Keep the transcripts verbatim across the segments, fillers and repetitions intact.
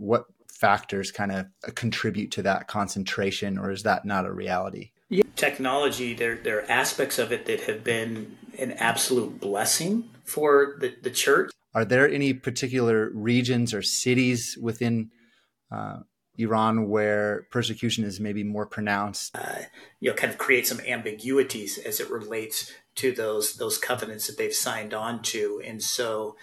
what factors kind of contribute to that concentration, or is that not a reality? Yeah. Technology, there, there are aspects of it that have been an absolute blessing for the, the church. Are there any particular regions or cities within uh, Iran where persecution is maybe more pronounced? Uh, you know, kind of create some ambiguities as it relates to those those covenants that they've signed on to, and so.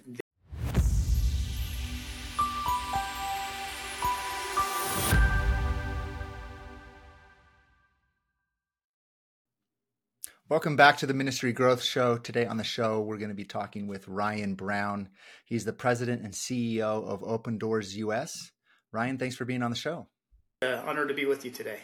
Welcome back to the Ministry Growth Show. Today on the show, we're going to be talking with Ryan Brown. He's the president and C E O of Open Doors U S. Ryan, thanks for being on the show. Uh, honored to be with you today.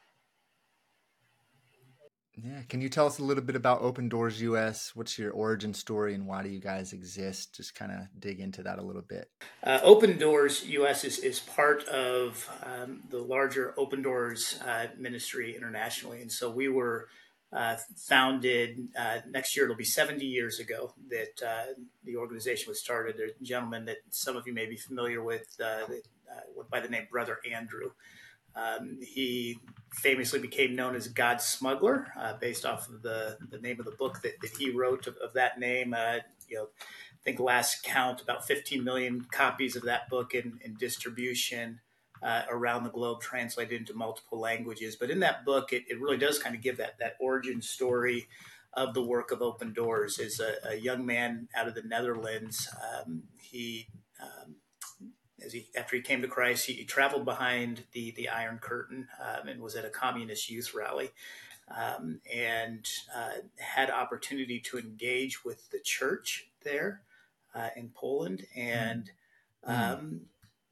Yeah. Can you tell us a little bit about Open Doors U S? What's your origin story and why do you guys exist? Just kind of dig into that a little bit. Uh, Open Doors U S is, is part of um, the larger Open Doors uh, ministry internationally. And so we were uh, founded, uh, next year it'll be seventy years ago that uh, the organization was started. There's a gentleman that some of you may be familiar with uh, that, uh, by the name Brother Andrew. Um, he famously became known as God's Smuggler, uh, based off of the, the name of the book that, that he wrote of, of that name. Uh, you know, I think last count about fifteen million copies of that book in, in distribution uh, around the globe, translated into multiple languages. But in that book, it, it really does kind of give that that origin story of the work of Open Doors. As a, a young man out of the Netherlands, um, he um, As he, after he came to Christ, he, he traveled behind the, the Iron Curtain um, and was at a communist youth rally um, and uh, had opportunity to engage with the church there uh, in Poland. And um,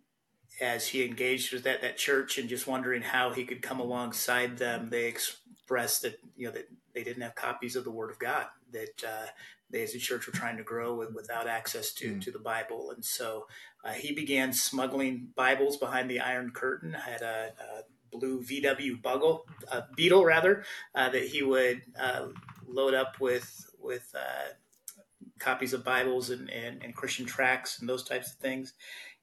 as he engaged with that, that church and just wondering how he could come alongside them, they expressed that, you know, that they didn't have copies of the Word of God, that uh, they as a church were trying to grow with, without access to, mm. to the Bible. And so uh, he began smuggling Bibles behind the Iron Curtain, had a, a blue V W Bugle, uh, Beetle rather, uh, that he would uh, load up with, with uh, copies of Bibles and, and, and Christian tracts and those types of things.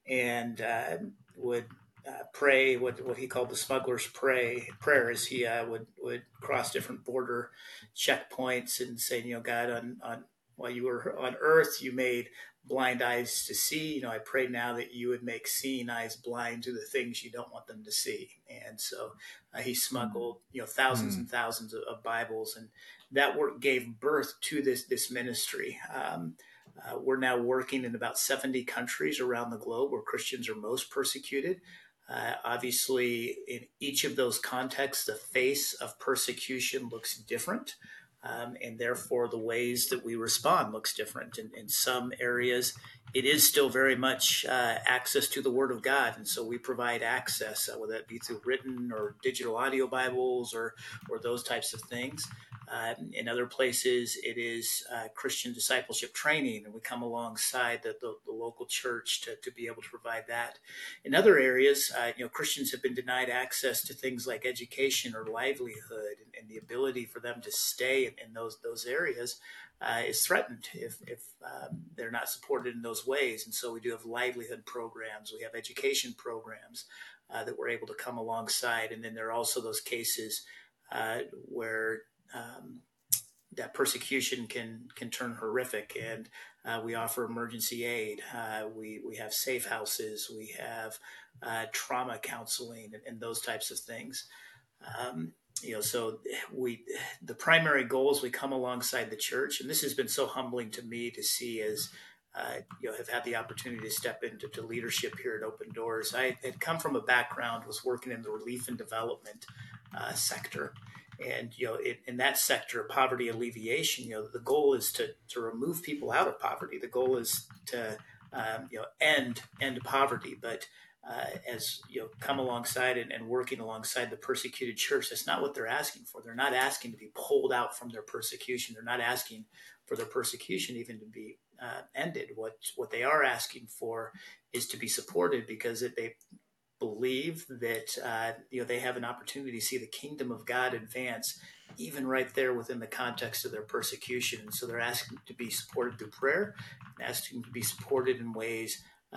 And uh, would uh, pray what what he called the smuggler's pray prayers. He uh, would would cross different border checkpoints and say, you know, God, on on while you were on earth, you made blind eyes to see. You know, I pray now that you would make seeing eyes blind to the things you don't want them to see. And so uh, he smuggled, you know, thousands mm. and thousands of, of Bibles, and that work gave birth to this this ministry. Um, Uh, we're now working in about seventy countries around the globe where Christians are most persecuted. Uh, obviously, in each of those contexts, the face of persecution looks different. Um, and therefore, the ways that we respond looks different. In, in some areas, it is still very much uh, access to the Word of God. And so we provide access, uh, whether that be through written or digital audio Bibles or, or those types of things. Uh, in other places, it is uh, Christian discipleship training, and we come alongside the, the, the local church to, to be able to provide that. In other areas, uh, you know, Christians have been denied access to things like education or livelihood, and, and the ability for them to stay in, in those those areas uh, is threatened if, if um, they're not supported in those ways. And so we do have livelihood programs, we have education programs uh, that we're able to come alongside. And then there are also those cases uh, where Um, that persecution can can turn horrific, and uh, we offer emergency aid. Uh, we we have safe houses, we have uh, trauma counseling, and, and those types of things. Um, you know, so we the primary goal is we come alongside the church, and this has been so humbling to me to see as uh, you know have had the opportunity to step into to leadership here at Open Doors. I had come from a background was working in the relief and development uh, sector. And, you know, it, in that sector of poverty alleviation, you know, the goal is to, to remove people out of poverty. The goal is to, um, you know, end, end poverty. But uh, as, you know, come alongside and, and working alongside the persecuted church, that's not what they're asking for. They're not asking to be pulled out from their persecution. They're not asking for their persecution even to be uh, ended. What, what they are asking for is to be supported because it, they believe that uh, you know they have an opportunity to see the kingdom of God advance, even right there within the context of their persecution. And so they're asking to be supported through prayer, and asking to be supported in ways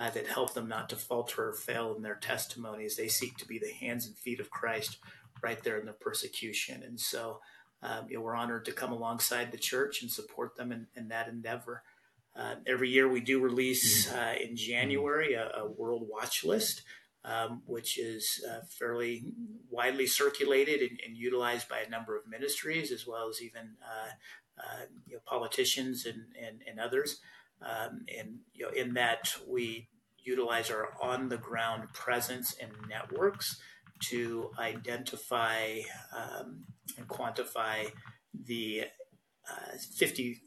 uh, that help them not to falter or fail in their testimony as they seek to be the hands and feet of Christ right there in the persecution. And so, um, you know, we're honored to come alongside the church and support them in, in that endeavor. Uh, every year we do release uh, in January a, a world watch list, um, which is uh, fairly widely circulated and, and utilized by a number of ministries, as well as even uh, uh, you know, politicians and, and, and others. Um, and you know, in that we utilize our on-the-ground presence and networks to identify um, and quantify the uh, fifty.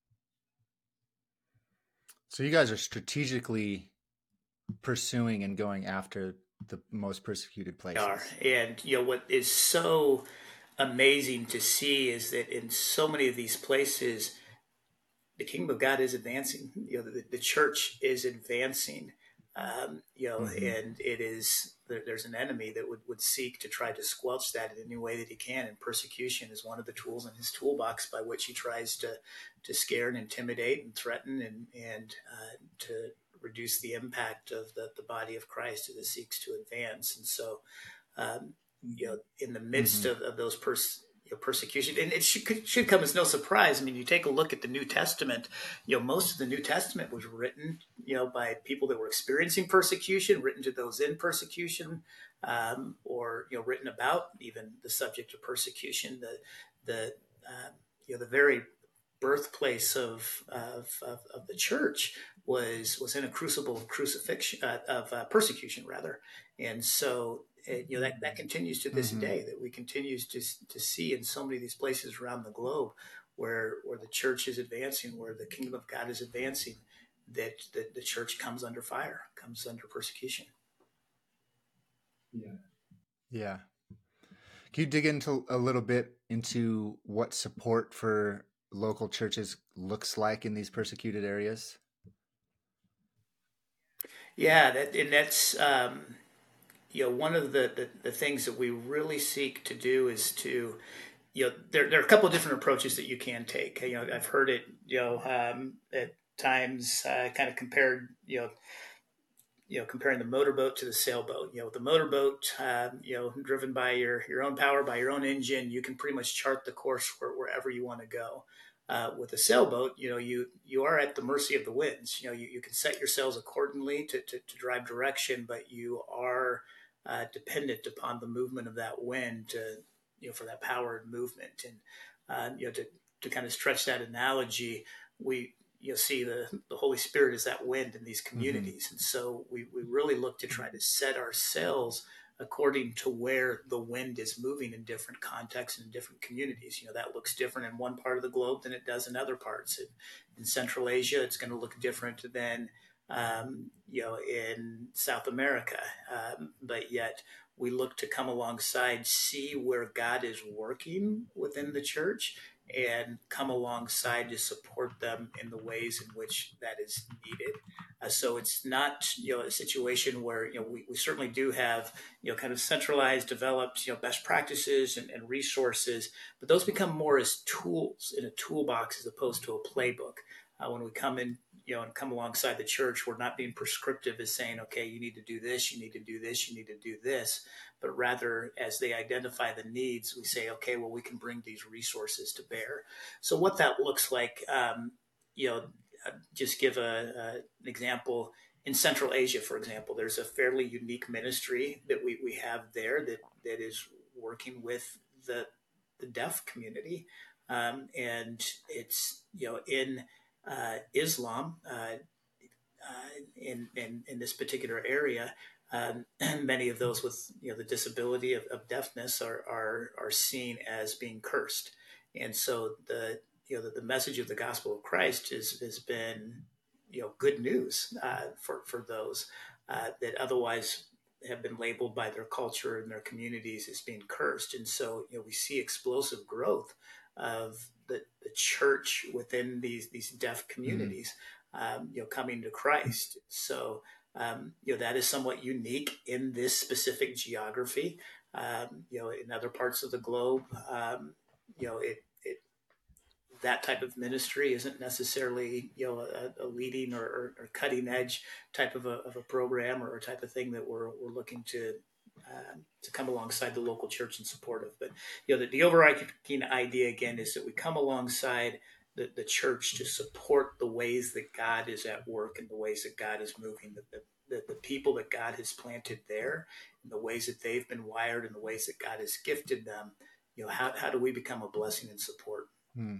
So you guys are strategically pursuing and going after the most persecuted places. Are. And you know what is so amazing to see is that in so many of these places, the kingdom of God is advancing. You know, the, the church is advancing. Um, you know, mm-hmm. and it is there, there's an enemy that would, would seek to try to squelch that in any way that he can. And persecution is one of the tools in his toolbox by which he tries to to scare and intimidate and threaten and and uh, to reduce the impact of the, the body of Christ as it seeks to advance. And so, um, you know, in the midst mm-hmm. of, of those pers- you know, persecution, and it should, should come as no surprise. I mean, you take a look at the New Testament, you know, most of the New Testament was written, you know, by people that were experiencing persecution, written to those in persecution, um, or, you know, written about even the subject of persecution. The, the, uh, you know, the very birthplace of, of, of, of the church was, was in a crucible of crucifixion, uh, of uh, persecution rather. And so, it, you know, that, that continues to this mm-hmm. day, that we continue to, to see in so many of these places around the globe where, where the church is advancing, where the kingdom of God is advancing, that, that the church comes under fire, comes under persecution. Yeah. Yeah. Can you dig into a little bit into what support for local churches looks like in these persecuted areas? Yeah, that, and that's, um, you know, one of the, the, the things that we really seek to do is to, you know, there, there are a couple of different approaches that you can take. You know, I've heard it, you know, um, at times uh, kind of compared, you know, you know, comparing the motorboat to the sailboat. You know, the motorboat, uh, you know, driven by your, your own power, by your own engine, you can pretty much chart the course for wherever you want to go. Uh, with a sailboat, you know, you you are at the mercy of the winds. You know, you, you can set your sails accordingly to, to, to drive direction, but you are uh, dependent upon the movement of that wind to, you know, for that power and movement. And, uh, you know, to, to kind of stretch that analogy, we, you'll see the, the Holy Spirit is that wind in these communities. Mm-hmm. And so we, we really look to try to set our sails according to where the wind is moving in different contexts and in different communities. You know, that looks different in one part of the globe than it does in other parts. In, in Central Asia, it's going to look different than, um, you know, in South America. Um, but yet we look to come alongside, see where God is working within the church, and come alongside to support them in the ways in which that is needed. Uh, so it's not, you know, a situation where, you know, we, we certainly do have, you know, kind of centralized, developed, you know, best practices and, and resources, but those become more as tools in a toolbox as opposed to a playbook. Uh, when we come in, you know, and come alongside the church, we're not being prescriptive as saying, okay, you need to do this, you need to do this, you need to do this, but rather as they identify the needs, we say, okay, well, we can bring these resources to bear. So what that looks like, um, you know, just give a, a, an example. In Central Asia, for example, there's a fairly unique ministry that we, we have there that, that is working with the, the deaf community. Um, and it's, you know, in uh, Islam, uh, uh, in, in, in this particular area, um, many of those with, you know, the disability of, of deafness are, are, are seen as being cursed. And so the, you know, the, the message of the gospel of Christ is, has been, you know, good news uh, for, for those uh, that otherwise have been labeled by their culture and their communities as being cursed. And so, you know, we see explosive growth of the, the church within these, these deaf communities, mm-hmm. um, you know, coming to Christ. So, um, you know, that is somewhat unique in this specific geography. Um, you know, in other parts of the globe, um, you know, it, it that type of ministry isn't necessarily, you know, a, a leading or, or, or cutting edge type of a, of a program or a type of thing that we're, we're looking to uh, to come alongside the local church and support of. But, you know, the, the overarching idea, again, is that we come alongside the, the church to support the ways that God is at work and the ways that God is moving, the, the, the, the people that God has planted there, and the ways that they've been wired and the ways that God has gifted them. You know, how, how do we become a blessing and support? Hmm.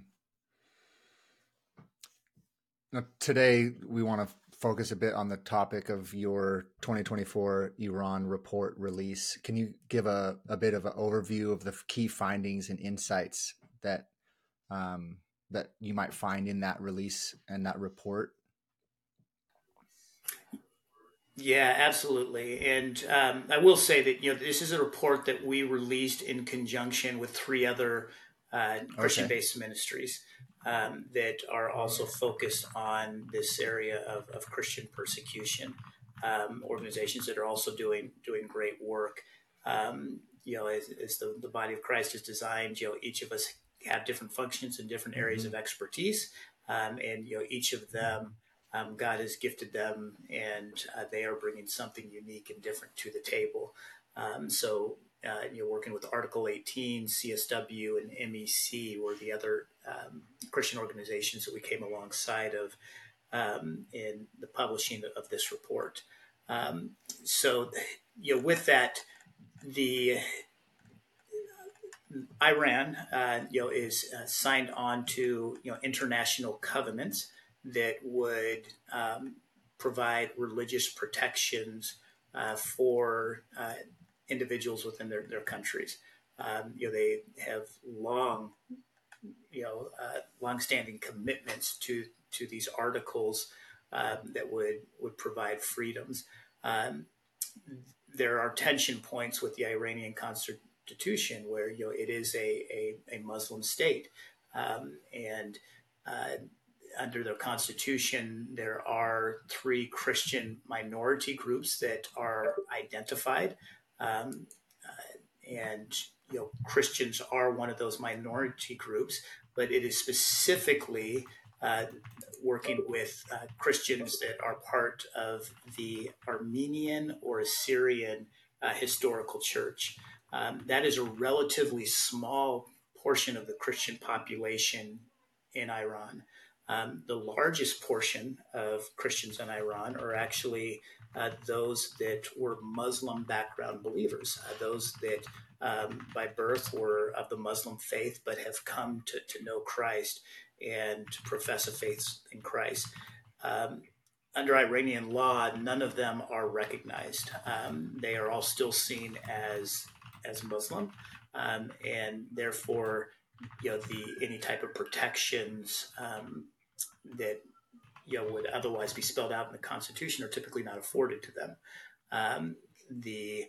Now, today, we want to focus a bit on the topic of your twenty twenty-four Iran report release. Can you give a, a bit of an overview of the key findings and insights that um, that you might find in that release and that report? Yeah, absolutely. And um, I will say that, you know, this is a report that we released in conjunction with three other uh, Okay. Christian-based ministries um, that are also focused on this area of, of Christian persecution. Um, organizations that are also doing doing great work. Um, you know, as, as the, the body of Christ is designed, you know, each of us have different functions and different areas Mm-hmm. of expertise, um, and you know, each of them. Um, God has gifted them, and uh, they are bringing something unique and different to the table. Um, so, uh, you're working with Article eighteen, C S W, and M E C were the other um, Christian organizations that we came alongside of um, in the publishing of this report. Um, so, you know, with that, the Iran, uh, you know, is uh, signed on to you know international covenants that would um, provide religious protections uh, for uh, individuals within their, their countries. Um, you know, they have long, you know, uh, longstanding commitments to to these articles um, that would would provide freedoms. Um, there are tension points with the Iranian constitution where you know it is a a, a Muslim state, um, and uh, under their constitution there are three Christian minority groups that are identified, um, uh, and you know Christians are one of those minority groups, but it is specifically uh, working with uh, Christians that are part of the Armenian or Assyrian uh, historical church. Um, that is a relatively small portion of the Christian population in Iran. Um, the largest portion of Christians in Iran are actually uh, those that were Muslim background believers, uh, those that um, by birth were of the Muslim faith but have come to, to know Christ and profess a faith in Christ. Um, Under Iranian law, none of them are recognized. Um, they are all still seen as as Muslim, um, and therefore, you know, the any type of protections um, that you know would otherwise be spelled out in the Constitution are typically not afforded to them. Um, the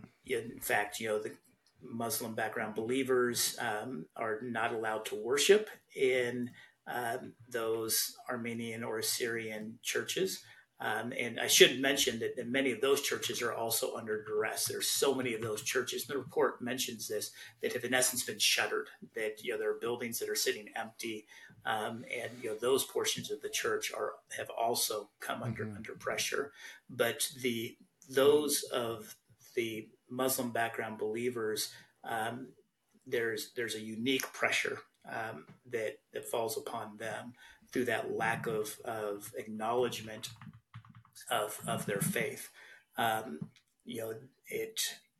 in fact, you know, the Muslim background believers um, are not allowed to worship in um, those Armenian or Assyrian churches. Um, and I should mention that, that many of those churches are also under duress. There's so many of those churches. The report mentions this that have in essence been shuttered. That you know there are buildings that are sitting empty, um, and you know those portions of the church are have also come under Mm-hmm. under pressure. But the those of the Muslim background believers, um, there's there's a unique pressure um, that that falls upon them through that lack of of acknowledgement of of their faith. Um, you know, it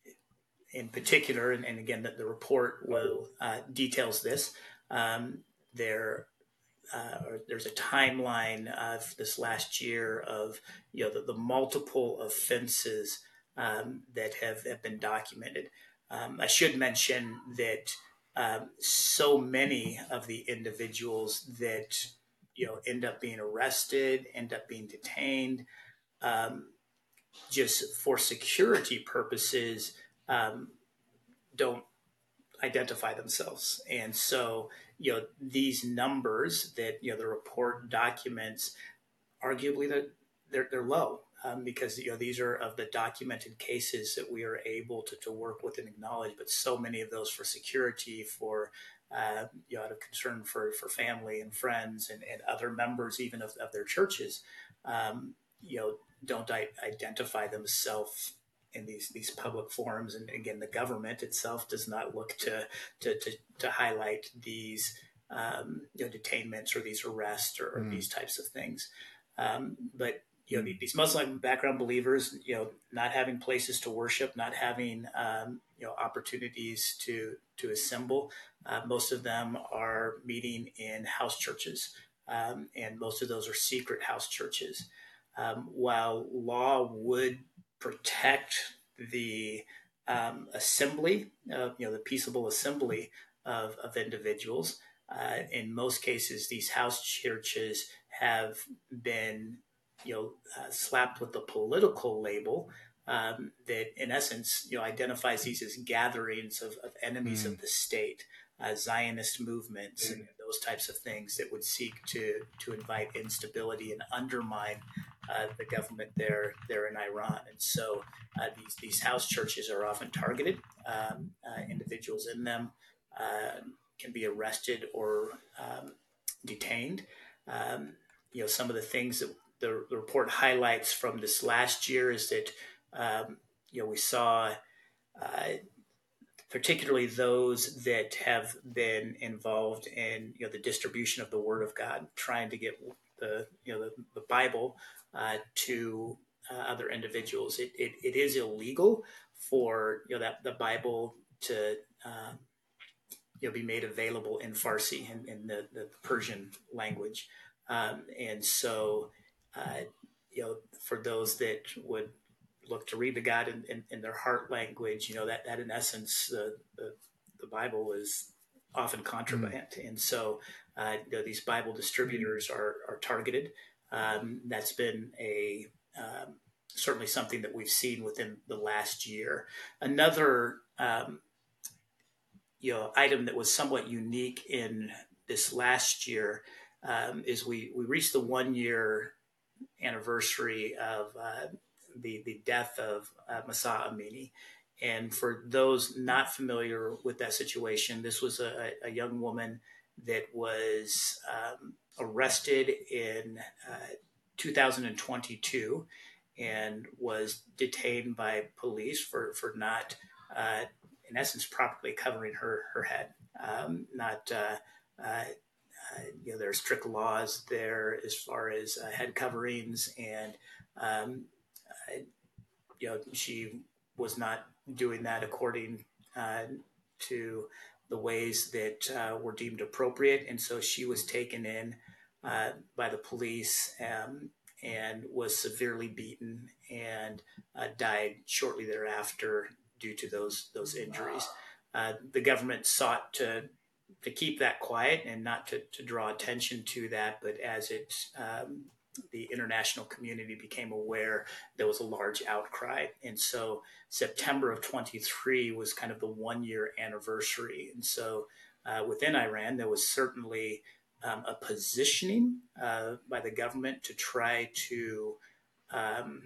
in particular, and, and again, that the report will uh, details this. Um, there uh, or there's a timeline of this last year of you know the, the multiple offenses um, that have, have been documented. Um, I should mention that um, so many of the individuals that you know end up being arrested, end up being detained, um, just for security purposes, um, don't identify themselves. And so, you know, these numbers that, you know, the report documents, arguably that they're, they're low um, because, you know, these are of the documented cases that we are able to, to work with and acknowledge, but so many of those for security, for uh, you know, out of concern for, for family and friends and, and other members even of, of their churches, um, you know, don't I- identify themselves in these these public forums. And again, the government itself does not look to to to, to highlight these um, you know, detainments or these arrests or, or Mm. these types of things. Um, but you know, these Muslim background believers, you know, not having places to worship, not having um, you know, opportunities to to assemble. Uh, most of them are meeting in house churches, um, and most of those are secret house churches. Um, while law would protect the um, assembly, of, you know, the peaceable assembly of, of individuals, uh, in most cases, these house churches have been, you know, uh, slapped with the political label um, that, in essence, you know, identifies these as gatherings of, of enemies Mm. of the state, uh, Zionist movements, and those types of things that would seek to to invite instability and undermine uh, the government there there in Iran. And so uh, these these house churches are often targeted. Um, uh, individuals in them uh, can be arrested or um, detained. Um, you know, some of the things that the, the report highlights from this last year is that um, you know, we saw uh, particularly those that have been involved in, you know, the distribution of the Word of God, trying to get the, you know, the, the Bible uh, to uh, other individuals. It, it, it is illegal for, you know, that the Bible to um, you know, be made available in Farsi, in, in the, the Persian language, um, and so uh, you know, for those that would look to read the God in, in, in their heart language, you know, that, that in essence, uh, the, the Bible is often Mm. contraband. And so, uh, you know, these Bible distributors are, are targeted. Um, that's been a, um, certainly something that we've seen within the last year. Another, um, you know, item that was somewhat unique in this last year um, is we, we reached the one year anniversary of uh, the the death of uh, Masa Amini. And for those not familiar with that situation, this was a, a young woman that was um, arrested in uh, two thousand twenty-two and was detained by police for for not, uh, in essence, properly covering her her head, um, not. Uh, uh, uh, you know, there are strict laws there as far as uh, head coverings, and um, uh, you know, she was not doing that according uh, to the ways that uh, were deemed appropriate, and so she was taken in uh, by the police um, and was severely beaten and uh, died shortly thereafter due to those those injuries. Uh, the government sought to to keep that quiet and not to, to draw attention to that, but as it um, the international community became aware, there was a large outcry. And so September of twenty-three was kind of the one year anniversary. And so uh, within Iran, there was certainly um, a positioning uh, by the government to try to um,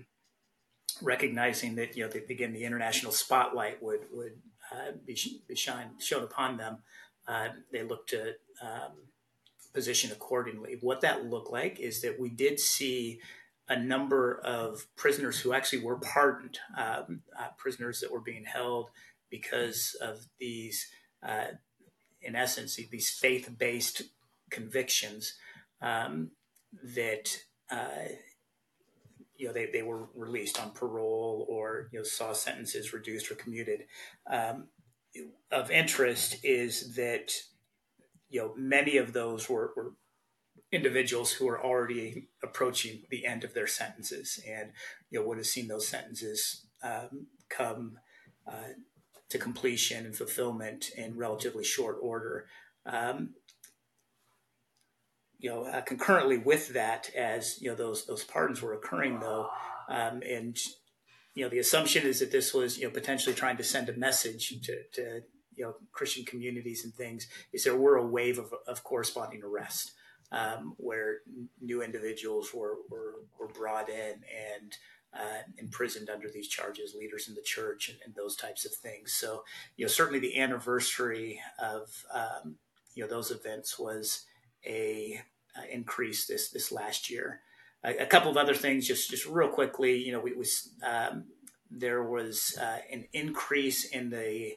recognizing that, you know, that, again, the international spotlight would, would uh, be, be shine, shown upon them. Uh, they looked to um, position accordingly. What that looked like is that we did see a number of prisoners who actually were pardoned, um, uh, prisoners that were being held because of these, uh, in essence, these faith-based convictions um, that uh, you know, they, they were released on parole or, you know, saw sentences reduced or commuted. Um, of interest is that, you know, many of those were, were individuals who are already approaching the end of their sentences and, you know, would have seen those sentences um, come uh, to completion and fulfillment in relatively short order. Um, you know, uh, concurrently with that, as you know, those those pardons were occurring, though, um, and you know, the assumption is that this was, you know, potentially trying to send a message to, to you know, Christian communities and things. Is there were a wave of, of corresponding arrest um, where new individuals were, were were brought in and uh, imprisoned under these charges, leaders in the church and, and those types of things. So, you know, certainly the anniversary of um, you know, those events was a uh, increase this this last year. A, a couple of other things, just just real quickly. You know, we was um, there was uh, an increase in the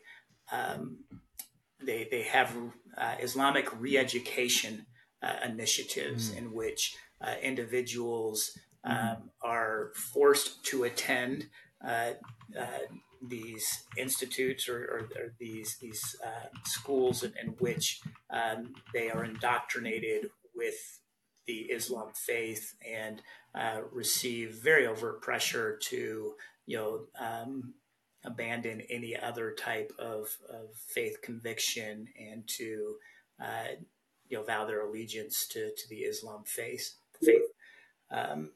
um, they they have uh, Islamic re-education uh, initiatives Mm. in which uh, individuals um, are forced to attend uh, uh, these institutes or, or, or these these uh, schools in, in which um, they are indoctrinated with the Islam faith and uh, receive very overt pressure to you know um, abandon any other type of, of faith conviction and to uh, you know vow their allegiance to, to the Islam faith. faith. Um,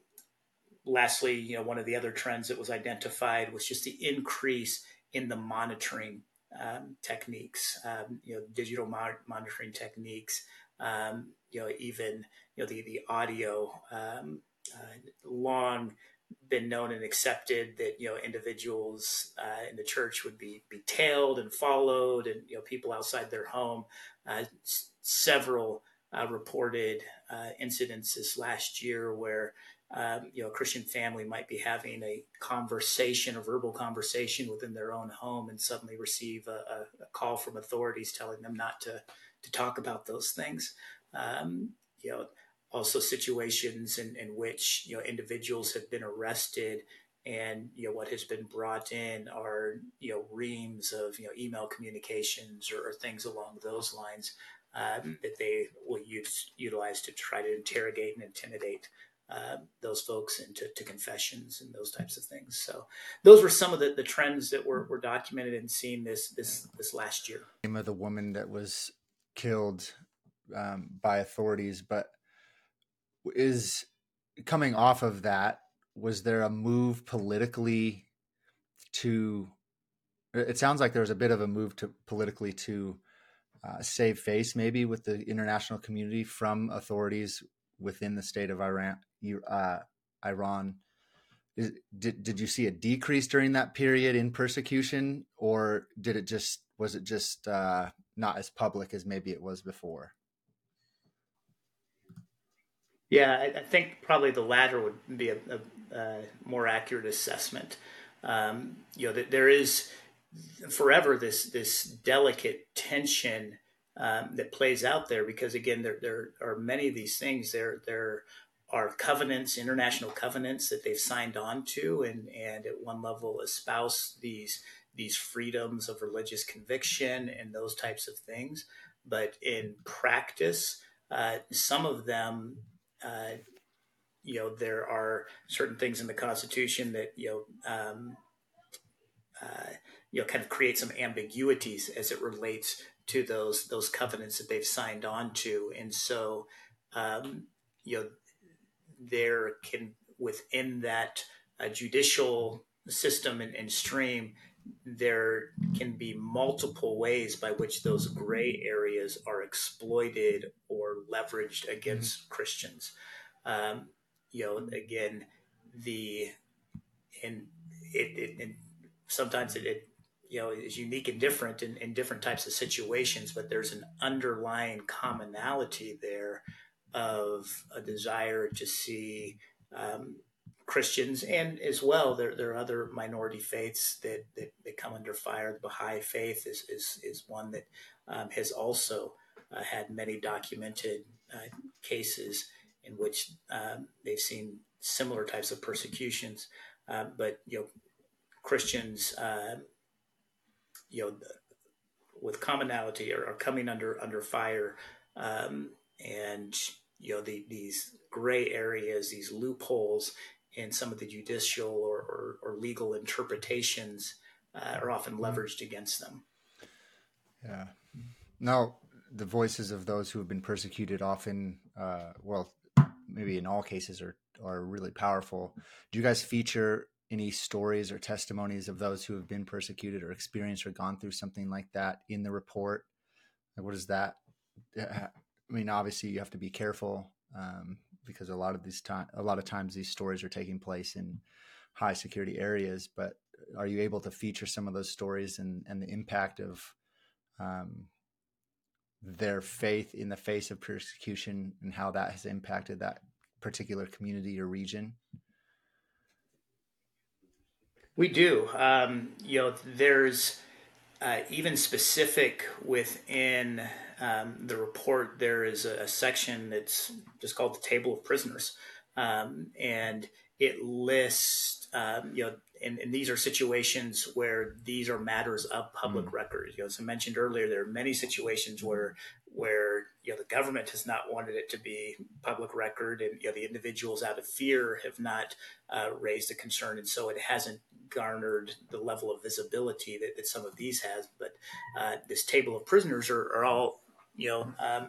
Lastly, you know, one of the other trends that was identified was just the increase in the monitoring um, techniques, um, you know, digital mo- monitoring techniques, um, you know, even you know the the audio. Um, uh, long been known and accepted that you know individuals uh, in the church would be be tailed and followed, and you know people outside their home. Uh, s- several uh, reported uh, incidences last year where um, you know, a Christian family might be having a conversation, a verbal conversation within their own home, and suddenly receive a, a, a call from authorities telling them not to to talk about those things. Um, you know, also situations in, in which you know individuals have been arrested, and you know what has been brought in are you know reams of you know email communications or, or things along those lines um, that they will use utilize to try to interrogate and intimidate uh, those folks into to confessions and those types of things. So those were some of the, the trends that were, were documented and seen this this this last year. Name of the woman that was killed um, by authorities, but is coming off of that, was there a move politically to, it sounds like there was a bit of a move to politically to uh, save face maybe with the international community from authorities within the state of Iran, uh, Iran. Is, did, did you see a decrease during that period in persecution, or did it just, was it just uh, not as public as maybe it was before? Yeah, I, I think probably the latter would be a, a, a more accurate assessment. Um, you know, that there is forever this this delicate tension um, that plays out there because again, there there are many of these things. There there are covenants, international covenants that they've signed on to, and and at one level espouse these these freedoms of religious conviction and those types of things. But in practice, uh, some of them uh, you know, there are certain things in the Constitution that you know, um, uh, you know, kind of create some ambiguities as it relates to those those covenants that they've signed on to, and so um, you know, there can within that uh, judicial system and, and stream, there can be multiple ways by which those gray areas are exploited or leveraged Mm-hmm. against Christians. Um, you know, again, the and it, it and sometimes it, it you know is unique and different in, in different types of situations, but there's an underlying commonality there of a desire to see um, Christians and as well there, there are other minority faiths that, that, that come under fire. The Baha'i faith is is, is one that um, has also uh, had many documented uh, cases in which um, they've seen similar types of persecutions. Uh, but you know, Christians, uh, you know, with commonality are, are coming under under fire, um, and you know the, these gray areas, these loopholes in some of the judicial or, or, or legal interpretations uh, are often leveraged against them. Yeah. Now, the voices of those who have been persecuted often, uh, well, maybe in all cases, are are really powerful. Do you guys feature any stories or testimonies of those who have been persecuted or experienced or gone through something like that in the report? Like, what is that? I mean, obviously, you have to be careful um, because a lot of these time, a lot of times, these stories are taking place in high security areas. But are you able to feature some of those stories and and the impact of um, their faith in the face of persecution and how that has impacted that particular community or region? We do. Um, you know, there's uh, even specific within um, the report, there is a, a section that's just called the Table of Prisoners. Um, and it lists, um, you know, and, and these are situations where these are matters of public Mm. record. You know, as I mentioned earlier, there are many situations where where you know the government has not wanted it to be public record, and you know the individuals out of fear have not uh, raised a concern, and so it hasn't garnered the level of visibility that, that some of these has. But uh, this table of prisoners are, are all you know um,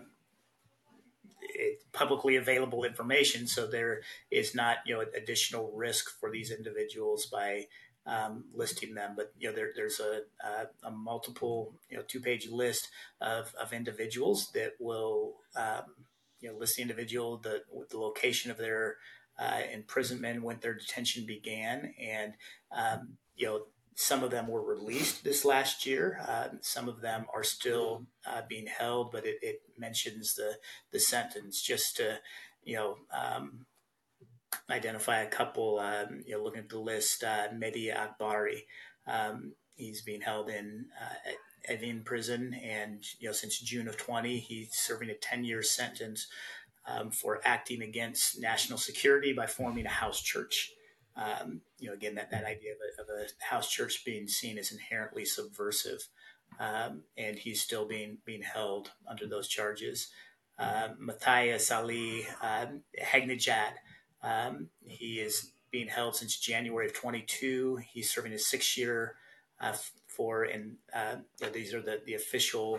publicly available information, so there is not you know additional risk for these individuals by um, listing them. But you know there, there's a, a, a multiple you know two page list of, of individuals that will um, you know list the individual, the the location of their uh, imprisonment, when their detention began, and um, you know some of them were released this last year. Uh, some of them are still uh, being held, but it, it mentions the the sentence just to, you know, um, identify a couple. Um, you know, looking at the list, uh, Mehdi Akbari, um, he's being held in uh, Evin prison, and you know, since June of twenty, he's serving a ten-year sentence um, for acting against national security by forming a house church. Um, you know, again, that, that idea of a, of a house church being seen as inherently subversive, um, and he's still being being held under those charges. Um, Matthias Ali um, Hagnejad, um, he is being held since January of twenty-two. He's serving a six year uh, for, and uh, you know, these are the, the official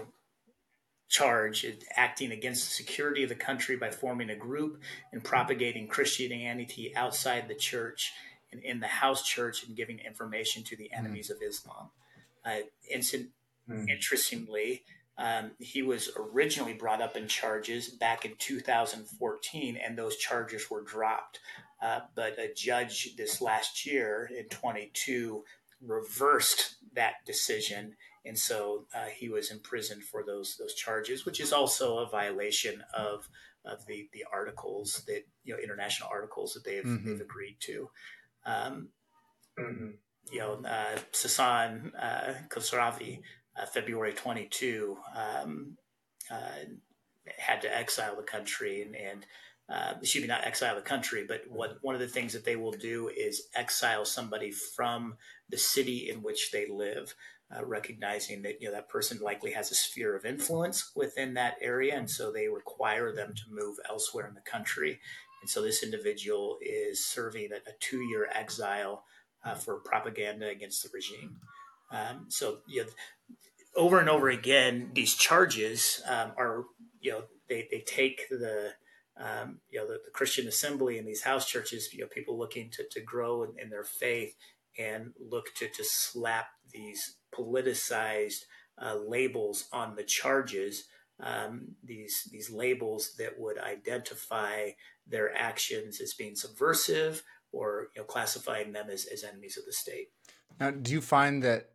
charge, acting against the security of the country by forming a group and propagating Christianity outside the church and in the house church and giving information to the Mm. enemies of Islam. Uh, incident, mm. Interestingly, um, he was originally brought up in charges back in two thousand fourteen, and those charges were dropped. Uh, but a judge this last year in twenty-two reversed that decision, and so uh, he was imprisoned for those those charges, which is also a violation of of the the articles that you know international articles that they've mm-hmm. they've agreed to. Um, mm-hmm. You know, uh, Sasan uh, Khosravi, uh, February twenty-two, um, uh, had to exile the country, and, and uh, excuse me, not exile the country, but what one of the things that they will do is exile somebody from the city in which they live, uh, recognizing that you know that person likely has a sphere of influence within that area, and so they require them to move elsewhere in the country. And so this individual is serving a, a two-year exile uh, for propaganda against the regime. Um, so you know, over and over again, these charges um, are you know they they take the um, you know the, the Christian Assembly and these house churches, you know people looking to to grow in, in their faith, and look to to slap these politicized uh, labels on the charges. Um, these these labels that would identify their actions as being subversive, or you know classifying them as, as enemies of the state. Now, do you find that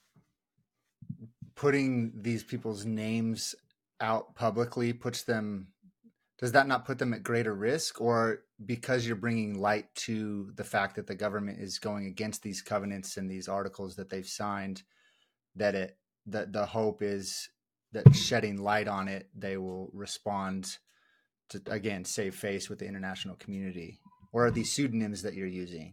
putting these people's names out publicly puts them, does that not put them at greater risk? Or because you're bringing light to the fact that the government is going against these covenants and these articles that they've signed, that it that the hope is that shedding light on it, they will respond to, again, save face with the international community? Or are these pseudonyms that you're using?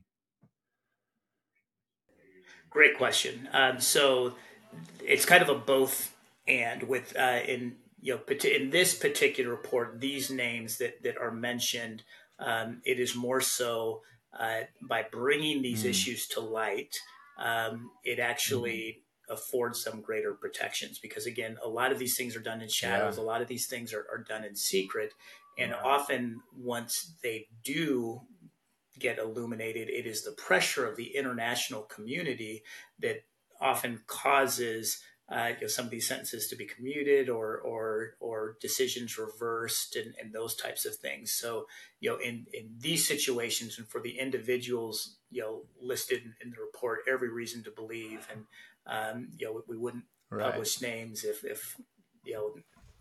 Great question. Um, so it's kind of a both and with uh, in you know in this particular report, these names that that are mentioned, um, it is more so uh, by bringing these mm. issues to light, um, it actually mm. affords them greater protections, because again, a lot of these things are done in shadows. Yeah. A lot of these things are, are done in secret, and yeah. often once they do get illuminated, it is the pressure of the international community that often causes uh, you know, some of these sentences to be commuted, or or or decisions reversed, and, and those types of things. So you know, in in these situations, and for the individuals you know listed in, in the report, every reason to believe, and um, you know we wouldn't right. publish names if if you know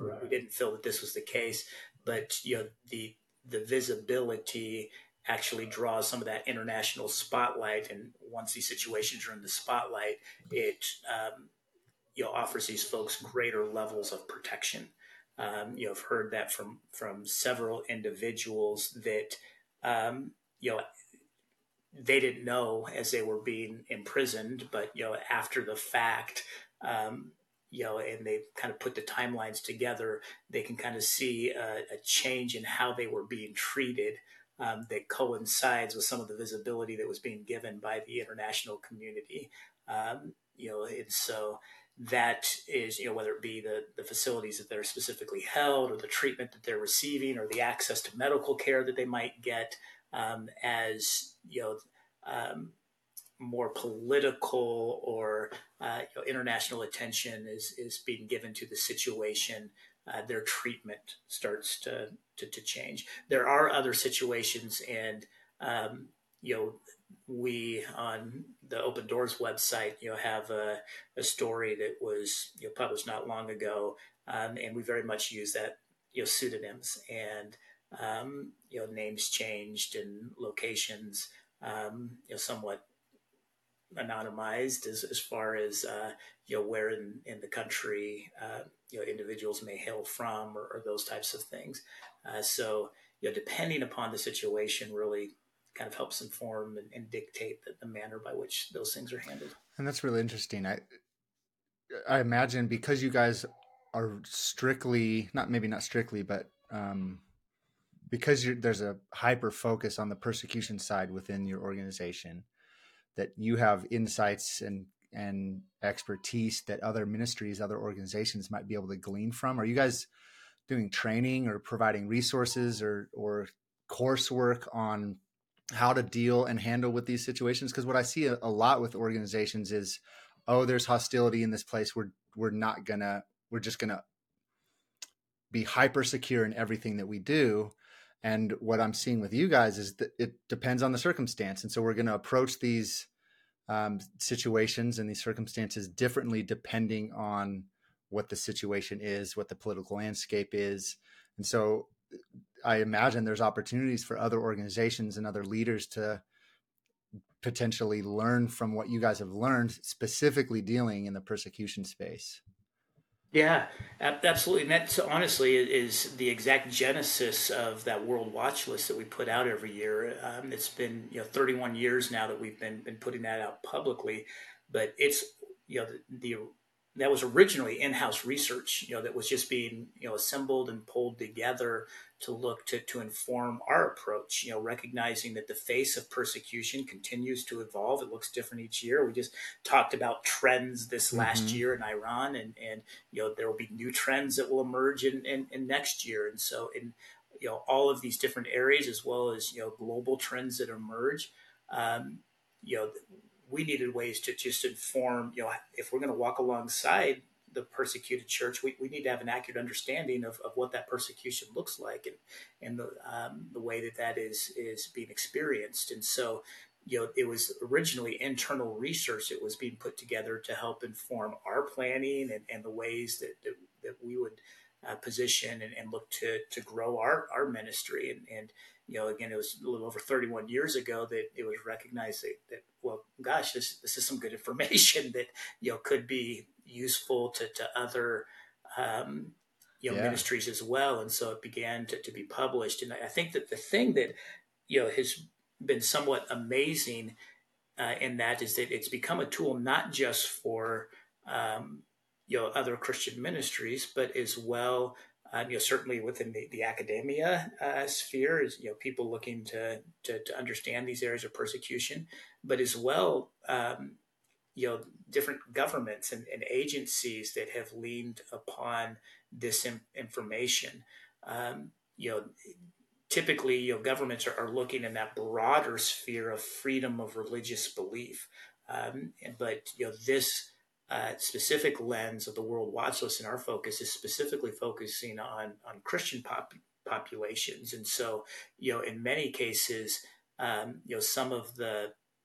we didn't feel that this was the case, but you know the the visibility actually draws some of that international spotlight, and once these situations are in the spotlight, it um, you know offers these folks greater levels of protection. Um, you know, I've heard that from from several individuals that um, you know they didn't know as they were being imprisoned, but you know after the fact, um, you know, and they kind of put the timelines together, they can kind of see a, a change in how they were being treated. Um, that coincides with some of the visibility that was being given by the international community. Um, you know, and so that is, you know, whether it be the, the facilities that they're specifically held or the treatment that they're receiving or the access to medical care that they might get, um, as, you know, um, more political or uh, you know, international attention is, is being given to the situation, uh, their treatment starts to, to, to change. There are other situations, and um, you know, we on the Open Doors website, you know, have a, a story that was you know, published not long ago, um, and we very much use that you know pseudonyms and um, you know names changed and locations um, you know somewhat anonymized as, as far as uh, you know where in, in the country uh, you know individuals may hail from, or, or those types of things. Uh, so you know depending upon the situation, really kind of helps inform and, and dictate the, the manner by which those things are handled. And that's really interesting. I I imagine because you guys are strictly not maybe not strictly, but um, because you're, there's a hyper focus on the persecution side within your organization, that you have insights and and expertise that other ministries, other organizations might be able to glean from. Are you guys doing training or providing resources or or coursework on how to deal and handle with these situations? Because what I see a, a lot with organizations is, oh, there's hostility in this place. We're we're not gonna we're just gonna be hyper secure in everything that we do. And what I'm seeing with you guys is that it depends on the circumstance. And so we're going to approach these um, situations and these circumstances differently depending on what the situation is, what the political landscape is. And so I imagine there's opportunities for other organizations and other leaders to potentially learn from what you guys have learned, specifically dealing in the persecution space. Yeah, absolutely. And that honestly is the exact genesis of that World Watch List that we put out every year. Um, it's been you know thirty-one years now that we've been been putting that out publicly, but it's you know the, the that was originally in-house research, you know, that was just being you know assembled and pulled together to look to to inform our approach. You know, recognizing that the face of persecution continues to evolve. It looks different each year. We just talked about trends this last Mm-hmm. year in Iran, and and you know there will be new trends that will emerge in, in, in next year, and so in you know all of these different areas as well as you know global trends that emerge. Um, you know we needed ways to just inform, you know, if we're going to walk alongside the persecuted church, we, we need to have an accurate understanding of, of what that persecution looks like, and, and the, um, the way that that is, is being experienced. And so, you know, it was originally internal research that was being put together to help inform our planning and, and the ways that, that, that we would uh, position and, and look to, to grow our, our ministry. And, and, you know, again, it was a little over thirty-one years ago that it was recognized that, that well, gosh, this this is some good information that you know could be useful to to other um, you know Yeah. ministries as well, and so it began to, to be published. And I think that the thing that you know has been somewhat amazing uh, in that is that it's become a tool not just for um, you know other Christian ministries, but as well, um, you know, certainly within the, the academia uh, sphere, is you know people looking to, to to understand these areas of persecution, but as well, um, you know, different governments and, and agencies that have leaned upon this in, information. Um, you know, typically, you know, governments are, are looking in that broader sphere of freedom of religious belief. Um, but, you know, this uh, specific lens of the World Watch List and our focus is specifically focusing on, on Christian pop- populations. And so, you know, in many cases, um, you know, some of the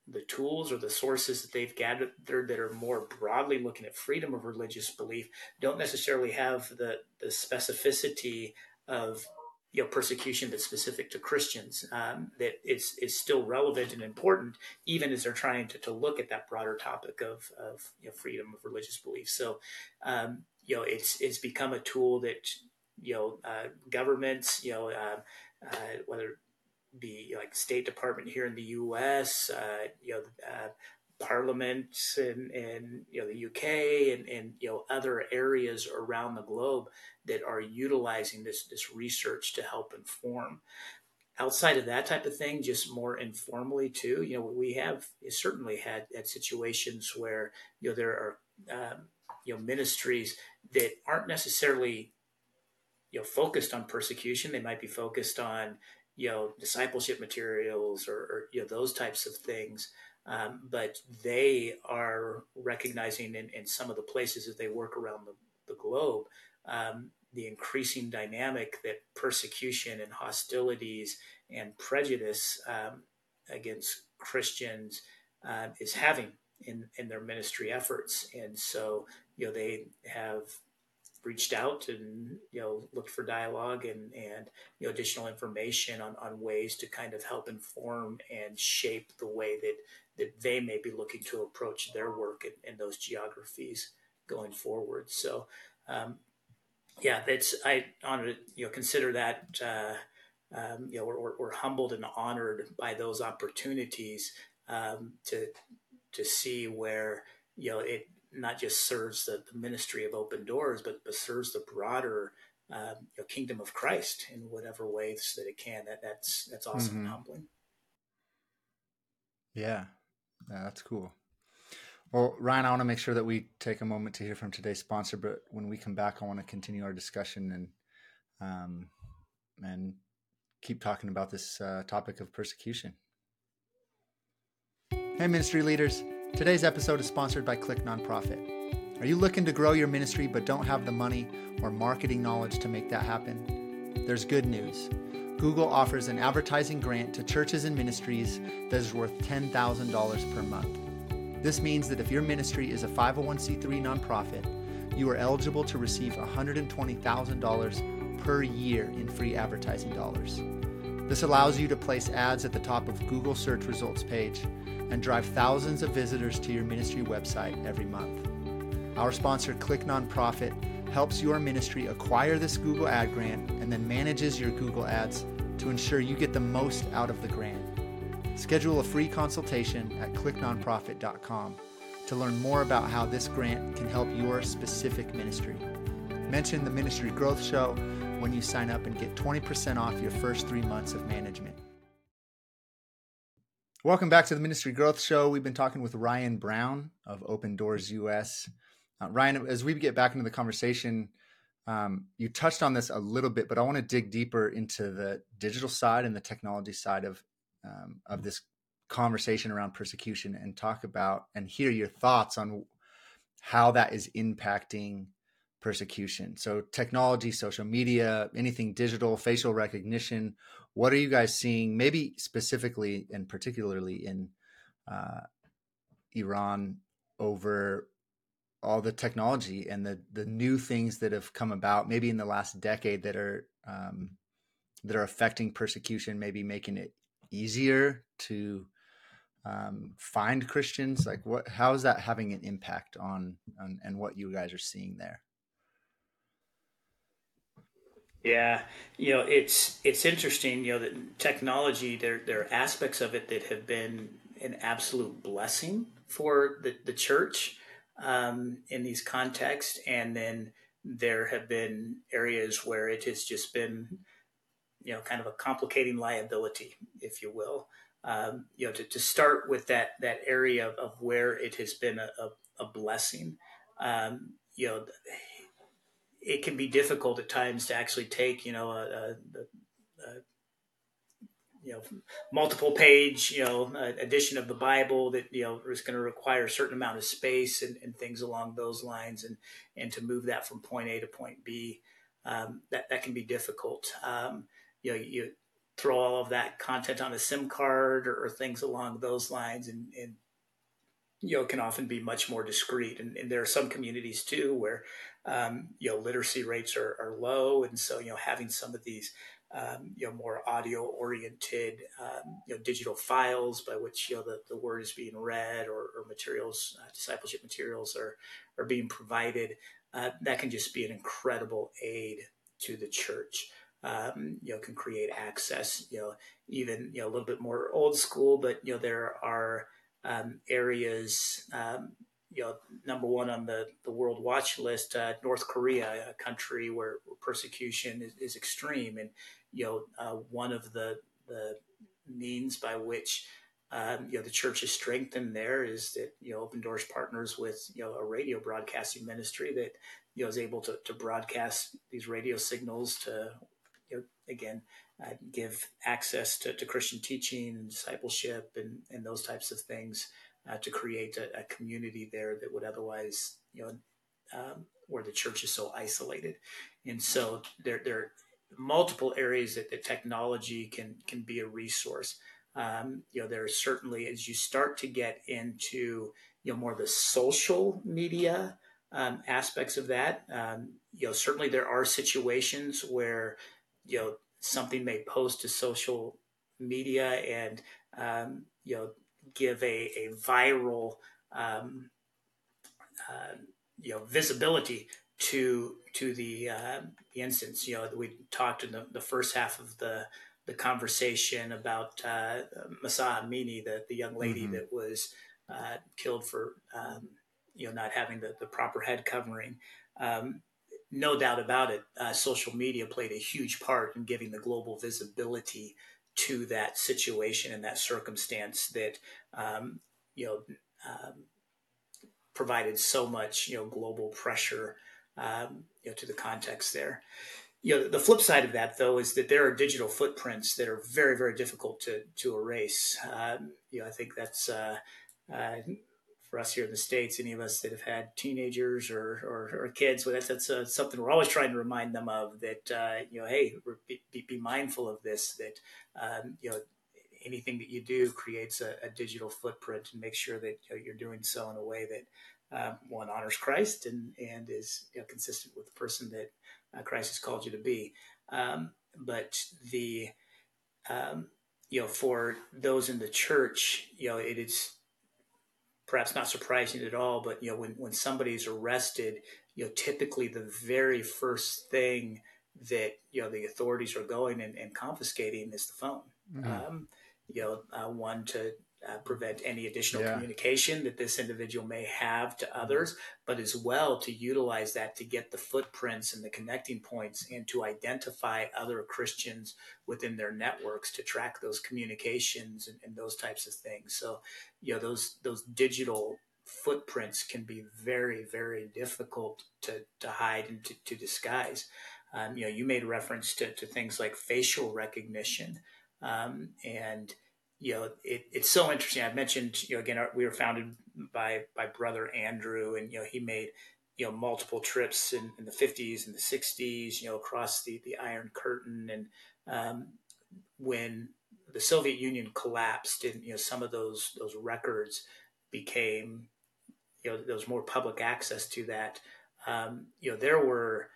the tools or the sources that they've gathered that are more broadly looking at freedom of religious belief don't necessarily have the, the specificity of you know persecution that's specific to Christians. Um, that it's is still relevant and important, even as they're trying to, to look at that broader topic of of you know, freedom of religious belief. So, um, you know, it's it's become a tool that you know uh, governments, you know, uh, uh, whether be like State Department here in the U S, uh, you know, uh, Parliament in, in you know the U K and, and you know other areas around the globe that are utilizing this this research to help inform. Outside of that type of thing, just more informally too, you know, we have certainly had, had situations where you know there are um, you know ministries that aren't necessarily you know focused on persecution. They might be focused on you know discipleship materials or, or you know those types of things, um, but they are recognizing in, in some of the places that they work around the, the globe, um, the increasing dynamic that persecution and hostilities and prejudice um, against Christians uh, is having in, in their ministry efforts. And so, you know, they have reached out and you know looked for dialogue and and you know additional information on on ways to kind of help inform and shape the way that that they may be looking to approach their work in, in those geographies going forward. So um, yeah, that's I honor you know consider that uh, um, you know we're, we're humbled and honored by those opportunities um, to to see where you know it not just serves the, the ministry of Open Doors, but, but serves the broader um, you know, kingdom of Christ in whatever ways that it can. That that's that's awesome and Mm-hmm. humbling. Yeah. Yeah, that's cool. Well, Ryan, I want to make sure that we take a moment to hear from today's sponsor, but when we come back, I want to continue our discussion and um, and keep talking about this uh, topic of persecution. Hey, ministry leaders. Today's episode is sponsored by Click Nonprofit. Are you looking to grow your ministry but don't have the money or marketing knowledge to make that happen? There's good news. Google offers an advertising grant to churches and ministries that is worth ten thousand dollars per month. This means that if your ministry is a five oh one c three nonprofit, you are eligible to receive one hundred twenty thousand dollars per year in free advertising dollars. This allows you to place ads at the top of Google search results page and drive thousands of visitors to your ministry website every month. Our sponsor, Click Nonprofit, helps your ministry acquire this Google ad grant and then manages your Google ads to ensure you get the most out of the grant. Schedule a free consultation at click nonprofit dot com to learn more about how this grant can help your specific ministry. Mention the Ministry Growth Show when you sign up and get twenty percent off your first three months of management. Welcome back to the Ministry Growth Show. We've been talking with Ryan Brown of Open Doors U S. Uh, Ryan, as we get back into the conversation, um, you touched on this a little bit, but I want to dig deeper into the digital side and the technology side of um, of this conversation around persecution and talk about and hear your thoughts on how that is impacting persecution. So technology, social media, anything digital, facial recognition. What are you guys seeing, maybe specifically and particularly in uh, Iran, over all the technology and the the new things that have come about, maybe in the last decade, that are um, that are affecting persecution, maybe making it easier to um, find Christians? Like, what? How is that having an impact on, on and what you guys are seeing there? Yeah, you know, it's it's interesting. You know, that technology, there there are aspects of it that have been an absolute blessing for the the church um, in these contexts, and then there have been areas where it has just been, you know, kind of a complicating liability, if you will. Um, you know, to, to start with that that area of, of where it has been a, a, a blessing. Um, you know, it can be difficult at times to actually take, you know, a, a, a you know, multiple page, you know, uh, edition of the Bible that, you know, is going to require a certain amount of space and, and things along those lines. And, and to move that from point A to point B, um, that, that can be difficult. Um, you know, you, throw all of that content on a SIM card or, or things along those lines, and, and you know, can often be much more discreet. And, and there are some communities too where, um, you know, literacy rates are, are low. And so, you know, having some of these, um, you know, more audio oriented, um, you know, digital files by which, you know, the, the word is being read, or, or materials, uh, discipleship materials are, are being provided. Uh, that can just be an incredible aid to the church. Um, you know, can create access, you know, even, you know, a little bit more old school, but, you know, there are, um, areas, um, you know, number one on the, the world watch list, uh, North Korea, a country where persecution is, is extreme. And, you know, uh, one of the, the means by which, um, you know, the church is strengthened there is that, you know, Open Doors partners with, you know, a radio broadcasting ministry that, you know, is able to, to broadcast these radio signals to, you know, again, uh, give access to, to Christian teaching and discipleship and, and those types of things, uh, to create a, a community there that would otherwise, you know, um, where the church is so isolated. And so there, there are multiple areas that the technology can, can be a resource. Um, you know, there are certainly, as you start to get into, you know, more of the social media um, aspects of that, um, you know, certainly there are situations where, you know, something may post to social media and, um, you know, give a, a viral, um, uh, you know, visibility to to the uh, the instance. You know, we talked in the, the first half of the the conversation about uh, Masa Amini, the the young lady Mm-hmm. that was uh, killed for, um, you know, not having the, the proper head covering. Um, no doubt about it, uh, social media played a huge part in giving the global visibility to that situation and that circumstance that, um, you know, um, provided so much, you know, global pressure, um, you know, to the context there. You know, the flip side of that, though, is that there are digital footprints that are very, very difficult to to erase. Um, you know, I think that's uh, uh, for us here in the States, any of us that have had teenagers or, or, or kids, well, that's, that's uh, something we're always trying to remind them of, that, uh, you know, hey, be, be mindful of this, that, um, you know, anything that you do creates a, a digital footprint, and make sure that, you know, you're doing so in a way that, um, one, honors Christ and, and is, you know, consistent with the person that uh, Christ has called you to be. Um, but the, um, you know, for those in the church, you know, it is perhaps not surprising at all, but, you know, when, when somebody's arrested, you know, typically the very first thing that, you know, the authorities are going and, and confiscating is the phone. Mm-hmm. Um, you know, uh, one to uh, prevent any additional Yeah. communication that this individual may have to others, but as well to utilize that to get the footprints and the connecting points and to identify other Christians within their networks, to track those communications and, and those types of things. So, you know, those those digital footprints can be very, very difficult to, to hide and to, to disguise. Um, you know, you made reference to, to things like facial recognition. Um, and, you know, it, it's so interesting. I mentioned, you know, again, our, we were founded by, by brother Andrew, and, you know, he made, you know, multiple trips in, in the fifties and the sixties, you know, across the, the Iron Curtain. And um, when the Soviet Union collapsed, and, you know, some of those, those records became, you know, there was more public access to that. Um, you know, there were,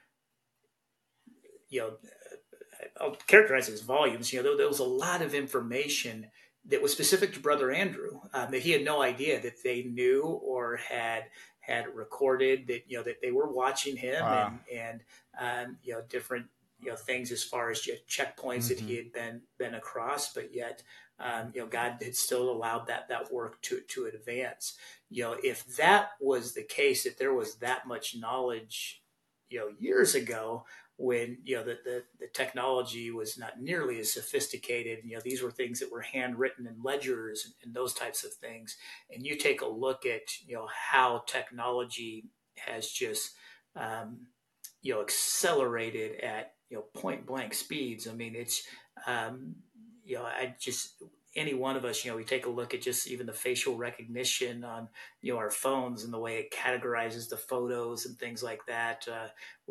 you know, I'll characterize it as volumes. You know, there, there was a lot of information that was specific to Brother Andrew, um, that he had no idea that they knew or had had recorded, that, you know, that they were watching him, Wow. and and um, you know, different, you know, things as far as checkpoints that Mm-hmm. he had been been across, but yet, um, you know, God had still allowed that that work to to advance. You know, if that was the case, if there was that much knowledge, you know, years ago, when, you know, the, the, the technology was not nearly as sophisticated. You know, these were things that were handwritten in ledgers and, and those types of things. And you take a look at, you know, how technology has just, um, you know, accelerated at, you know, point blank speeds. I mean, it's, um, you know, I just, any one of us, you know, we take a look at just even the facial recognition on, you know, our phones, and the way it categorizes the photos and things like that, uh, with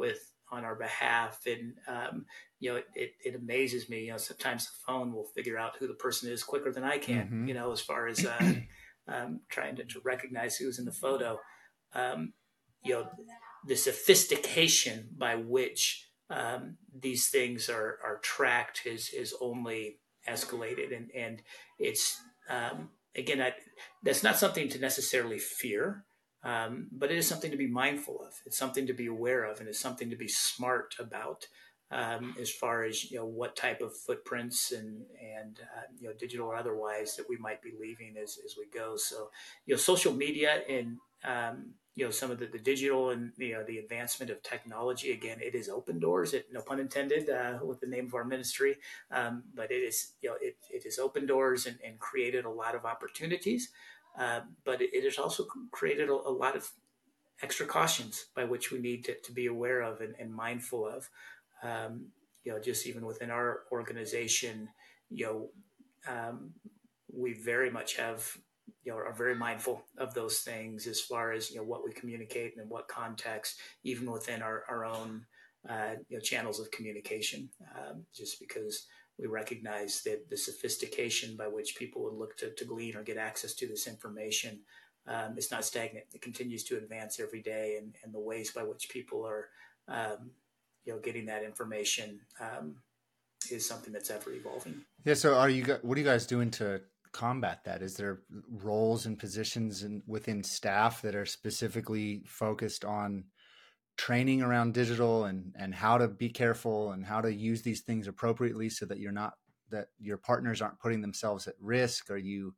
on our behalf. And, um, you know, it, it, it amazes me, you know, sometimes the phone will figure out who the person is quicker than I can, Mm-hmm. you know, as far as uh, um, trying to, to recognize who's in the photo. Um, you know, the sophistication by which um, these things are, are tracked is, is only escalated. And, and it's, um, again, I, that's not something to necessarily fear, um, but it is something to be mindful of. It's something to be aware of, and it's something to be smart about. Um, as far as you know, what type of footprints and and uh, you know, digital or otherwise, that we might be leaving as, as we go. So, you know, social media and um, you know, some of the, the digital and you know, the advancement of technology. Again, it is open doors. It, no pun intended, uh, with the name of our ministry, um, but it is, you know, it, it is open doors and, and created a lot of opportunities. Uh, but it, it has also created a, a lot of extra cautions by which we need to, to be aware of and, and mindful of. Um, you know, just even within our organization, you know, um, we very much have, you know, are very mindful of those things as far as, you know, what we communicate and in what context, even within our, our own, uh, you know, channels of communication, um, just because we recognize that the sophistication by which people would look to, to glean or get access to this information, um, is not stagnant. It continues to advance every day, and, and the ways by which people are, um, you know, getting that information, um, is something that's ever evolving. Yeah. So, are you? What are you guys doing to combat that? Is there roles and positions in, within staff that are specifically focused on training around digital and and how to be careful and how to use these things appropriately so that you're not that your partners aren't putting themselves at risk? Are you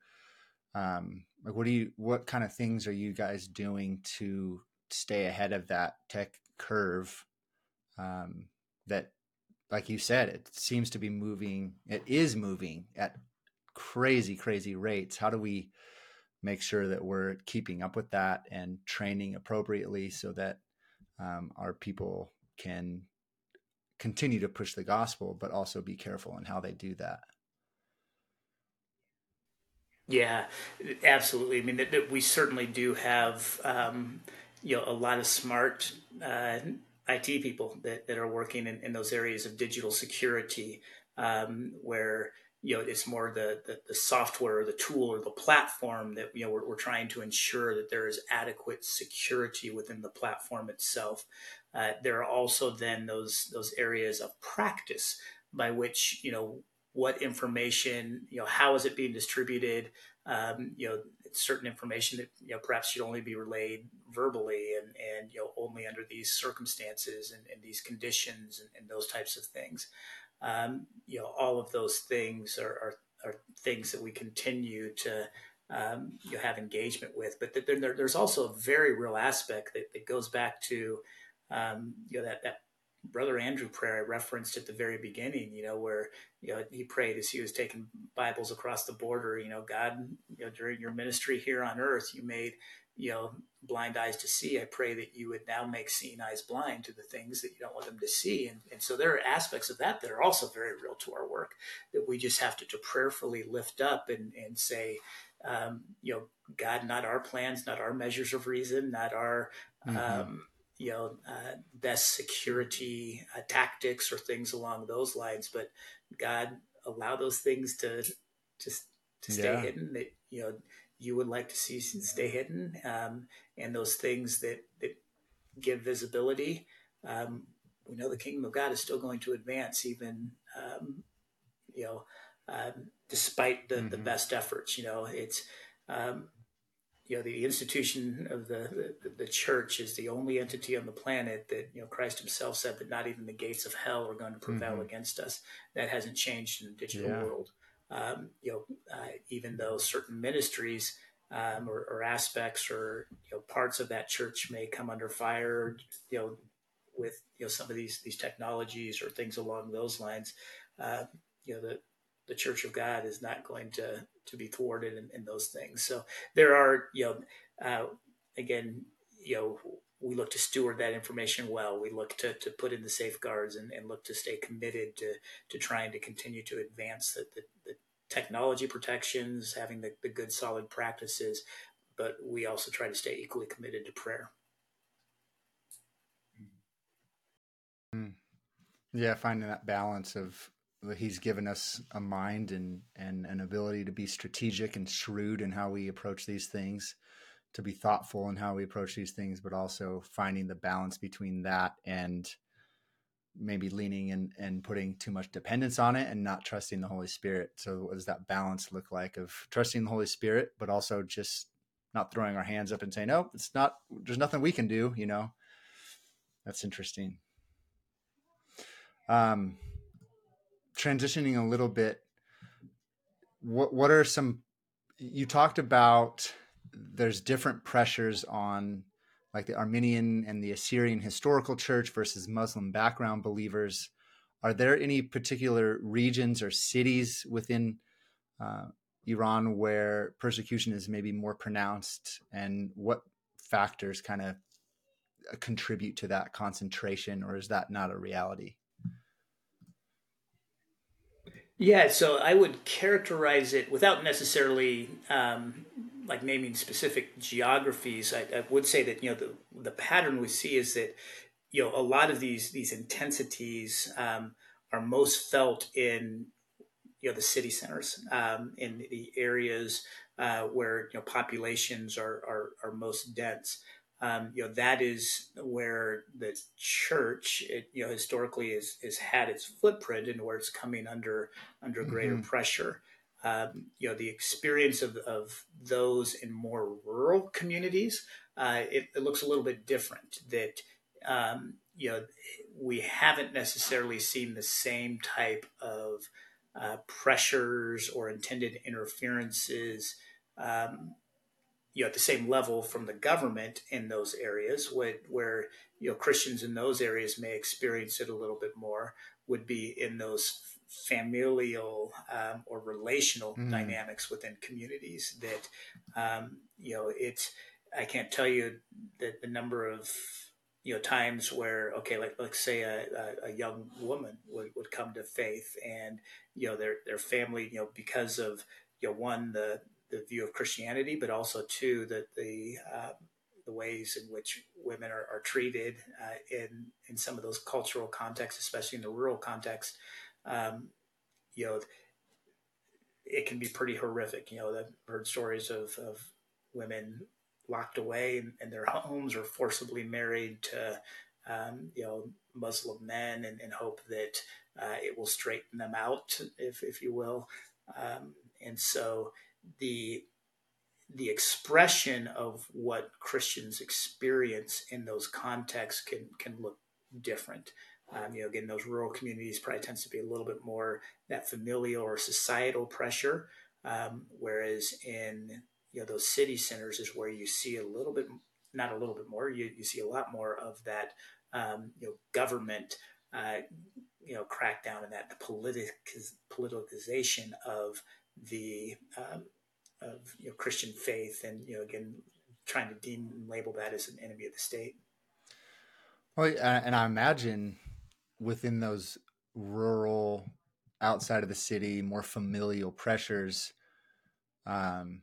um, like what do you what kind of things are you guys doing to stay ahead of that tech curve? Um, that, like you said, it seems to be moving. It is moving at crazy, crazy rates. How do we make sure that we're keeping up with that and training appropriately so that um, our people can continue to push the gospel, but also be careful in how they do that? Yeah, absolutely. I mean, that, that we certainly do have, um, you know, a lot of smart uh, I T people that, that are working in, in those areas of digital security, um, where you know, it's more the, the the software or the tool or the platform that you know, we're, we're trying to ensure that there is adequate security within the platform itself. Uh, there are also then those those areas of practice by which, you know, what information, you know, how is it being distributed? Um, you know, certain information that, you know, perhaps should only be relayed verbally, and, and you know, only under these circumstances and, and these conditions, and, and those types of things. Um, you know, all of those things are, are, are things that we continue to, um, you know, have engagement with. But then there, there's also a very real aspect that, that goes back to, um, you know, that, that Brother Andrew prayer I referenced at the very beginning, you know, where, you know, he prayed as he was taking Bibles across the border, you know, God, you know, during your ministry here on earth, you made, you know, blind eyes to see. I pray that you would now make seeing eyes blind to the things that you don't want them to see. And, and so there are aspects of that that are also very real to our work that we just have to, to prayerfully lift up and, and say, um, you know, God, not our plans, not our measures of reason, not our, Mm-hmm. um, you know, uh, best security uh, tactics or things along those lines, but God, allow those things to just to stay Yeah. hidden that, you know, you would like to see stay hidden, um, and those things that that give visibility. Um, we know the kingdom of God is still going to advance, even, um, you know, um, despite the the Mm-hmm. best efforts. You know, it's, um, you know, the institution of the, the the church is the only entity on the planet that, you know, Christ himself said that not even the gates of hell are going to prevail Mm-hmm. against us. That hasn't changed in the digital Yeah. world. Um, you know, uh, even though certain ministries, um, or, or aspects or, you know, parts of that church may come under fire, you know, with, you know, some of these these technologies or things along those lines, uh, you know, the the Church of God is not going to to be thwarted in, in those things. So there are, you know, uh, again, you know, we look to steward that information well. We look to, to put in the safeguards, and, and look to stay committed to to trying to continue to advance the, the, the technology protections, having the, the good solid practices, but we also try to stay equally committed to prayer. Mm. Yeah, finding that balance of he's given us a mind and and an ability to be strategic and shrewd in how we approach these things, to be thoughtful in how we approach these things, but also finding the balance between that and maybe leaning and, and putting too much dependence on it and not trusting the Holy Spirit. So what does that balance look like of trusting the Holy Spirit, but also just not throwing our hands up and saying, no, it's not, there's nothing we can do, you know? That's interesting. Um, transitioning a little bit, what, what are some, you talked about there's different pressures on like the Armenian and the Assyrian historical church versus Muslim background believers. Are there any particular regions or cities within uh, Iran where persecution is maybe more pronounced, and what factors kind of contribute to that concentration, or is that not a reality? Yeah, so I would characterize it without necessarily um, like naming specific geographies. I, I would say that you know the the pattern we see is that you know a lot of these these intensities um, are most felt in you know the city centers, um, in the areas uh, where you know populations are are, are most dense. Um, you know that is where the church, it, you know, historically is is had its footprint and where it's coming under under greater Mm-hmm. pressure. Um, you know the experience of, of those in more rural communities, uh, it, it looks a little bit different. That um, you know we haven't necessarily seen the same type of uh, pressures or intended interferences, um, you know, at the same level from the government in those areas, where, where you know Christians in those areas may experience it a little bit more, would be in those familial um, or relational Mm-hmm. dynamics within communities. That um, you know, it's I can't tell you that the number of you know times where okay like let's say a, a, a young woman would, would come to faith, and you know their their family, you know because of you know one the the view of Christianity, but also two that the uh, the ways in which women are, are treated uh, in in some of those cultural contexts, especially in the rural context. Um, you know, it can be pretty horrific. You know, I've heard stories of, of women locked away in, in their homes or forcibly married to, um, you know, Muslim men, and, and hope that uh, it will straighten them out, if, if you will. Um, and so the the expression of what Christians experience in those contexts can can look different. Um, you know, again, those rural communities probably tends to be a little bit more that familial or societal pressure, um, whereas in you know those city centers is where you see a little bit, not a little bit more, you, you see a lot more of that um, you know government uh, you know crackdown, and that the politic politicization of the um, of you know Christian faith, and you know again trying to deem and label that as an enemy of the state. Well, and I imagine within those rural, outside of the city, more familial pressures, um,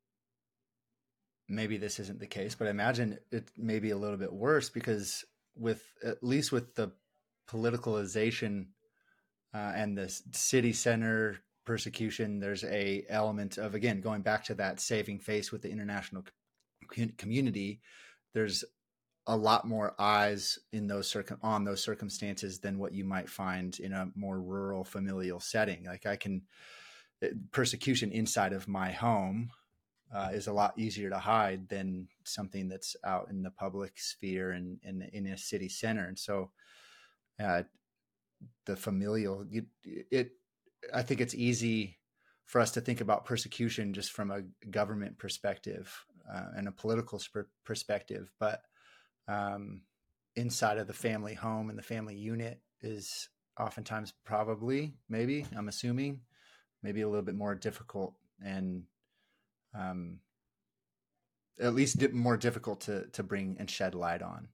maybe this isn't the case, but I imagine it may be a little bit worse because with at least with the politicalization uh, and the city center persecution, there's a element of, again, going back to that saving face with the international community. There's a lot more eyes in those circum on those circumstances than what you might find in a more rural familial setting. Like I can persecution inside of my home uh, is a lot easier to hide than something that's out in the public sphere and in, in, in a city center. And so uh, the familial, you, it, I think it's easy for us to think about persecution just from a government perspective uh, and a political sp- perspective, but um, inside of the family home and the family unit is oftentimes probably, maybe, I'm assuming, maybe a little bit more difficult and um, at least more difficult to, to bring and shed light on.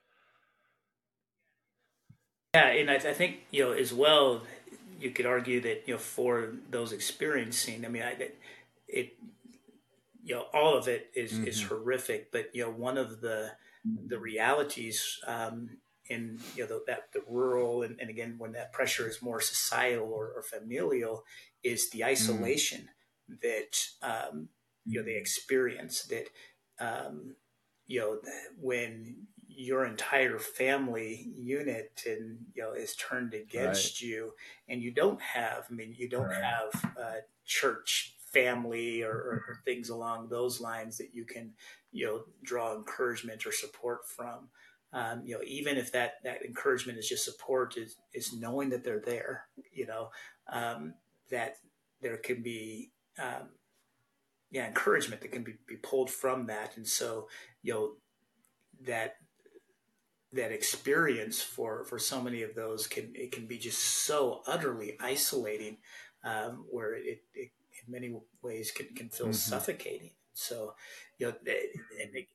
Yeah, and I, I think you know as well. You could argue that you know for those experiencing, I mean, I, it, it you know all of it is is Mm-hmm. horrific, but you know one of the the realities, um, in you know the, that the rural and, and again when that pressure is more societal or, or familial is the Mm, isolation that um, you know they experience that um, you know when your entire family unit and you know is turned right. against you and you don't have I mean you don't have uh, church family or, or, or things along those lines that you can you know draw encouragement or support from um, you know even if that that encouragement is just support is is knowing that they're there you know um, that there can be um, yeah encouragement that can be, be pulled from that and so you know that that experience for for so many of those can it can be just so utterly isolating um, where it, it in many ways can, can feel Hmm. suffocating so you know and it,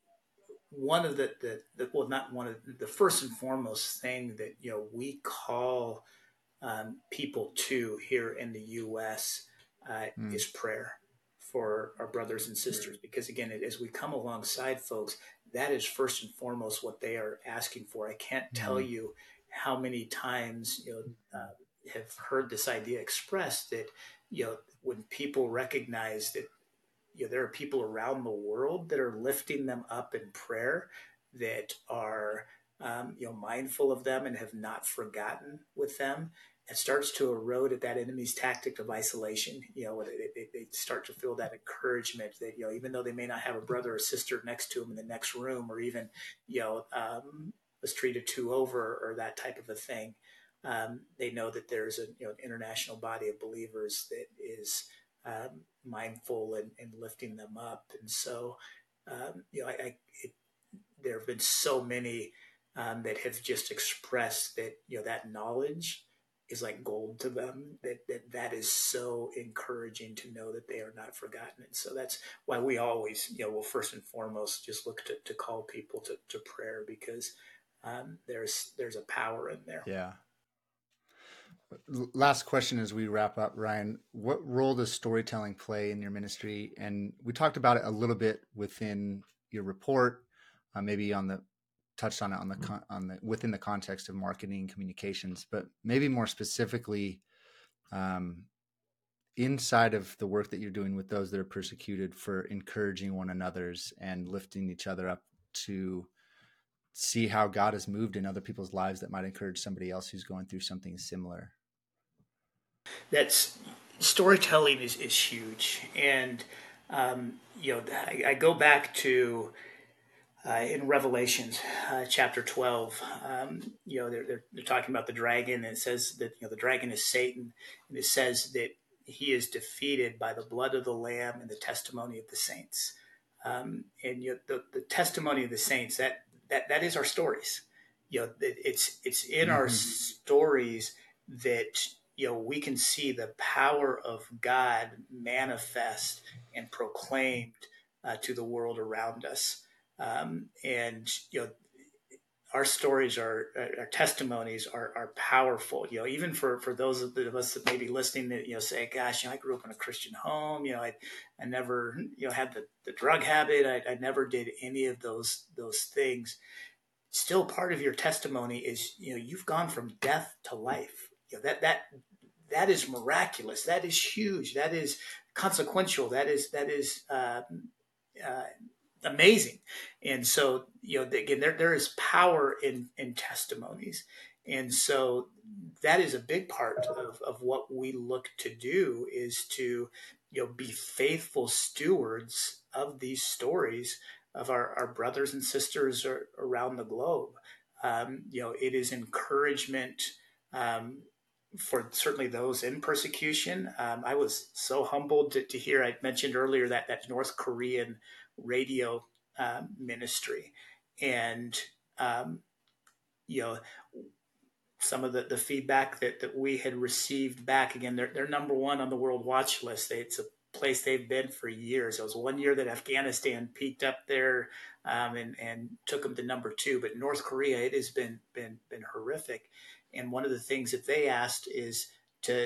one of the, the the well not one of the first and foremost thing that you know we call um, people to here in the U S uh, Mm, is prayer for our brothers and sisters. Because again, as we come alongside folks, that is first and foremost what they are asking for. I can't tell mm, you how many times you know uh, have heard this idea expressed that you know when people recognize that you know there are people around the world that are lifting them up in prayer that are um, you know mindful of them and have not forgotten with them it starts to erode at that enemy's tactic of isolation you know they, they, they start to feel that encouragement that you know even though they may not have a brother or sister next to them in the next room or even you know um, a street or two over or that type of a thing um, they know that there's a you know international body of believers that is um, mindful and, and lifting them up. And so, um, you know, I, I it, there have been so many um, that have just expressed that you know that knowledge is like gold to them. That that that is so encouraging to know that they are not forgotten. And so that's why we always, you know, will first and foremost just look to, to call people to, to prayer because um, there's there's a power in there. yeah. Last question as we wrap up, Ryan. What role does storytelling play in your ministry? And we talked about it a little bit within your report, uh, maybe on the touched on it on the con- on the within the context of marketing communications, but maybe more specifically um, inside of the work that you're doing with those that are persecuted for encouraging one another's and lifting each other up to see how God has moved in other people's lives that might encourage somebody else who's going through something similar. That's storytelling is, is huge. And, um, you know, I, I go back to uh, in Revelations uh, chapter twelve, um, you know, they're, they're, they're talking about the dragon, and it says that, you know, the dragon is Satan, and it says that he is defeated by the blood of the Lamb and the testimony of the saints. Um, and you know, the, the testimony of the saints, that, that, that is our stories. You know, it, it's, it's in our Mm-hmm. stories that, you know, we can see the power of God manifest and proclaimed uh, to the world around us um, and you know our stories are our testimonies are, are powerful you know even for for those of us that may be listening that you know say gosh you know, I grew up in a Christian home you know i i never you know had the, the drug habit I, I never did any of those those things still part of your testimony is you know you've gone from death to life you know that that that is miraculous that is huge that is consequential that is that is uh, uh, amazing. And so, you know, again, there there is power in in testimonies, and so that is a big part of of what we look to do is to, you know, be faithful stewards of these stories of our, our brothers and sisters around the globe. Um, you know, it is encouragement. Um, for certainly those in persecution, um, I was so humbled to, to hear. I mentioned earlier that that North Korean radio um, ministry, and um, you know some of the, the feedback that, that we had received back again. They're, they're number one on the world watch list. They, it's a place they've been for years. It was one year that Afghanistan peaked up there um, and and took them to number two, but North Korea it has been been been horrific. And one of the things that they asked is to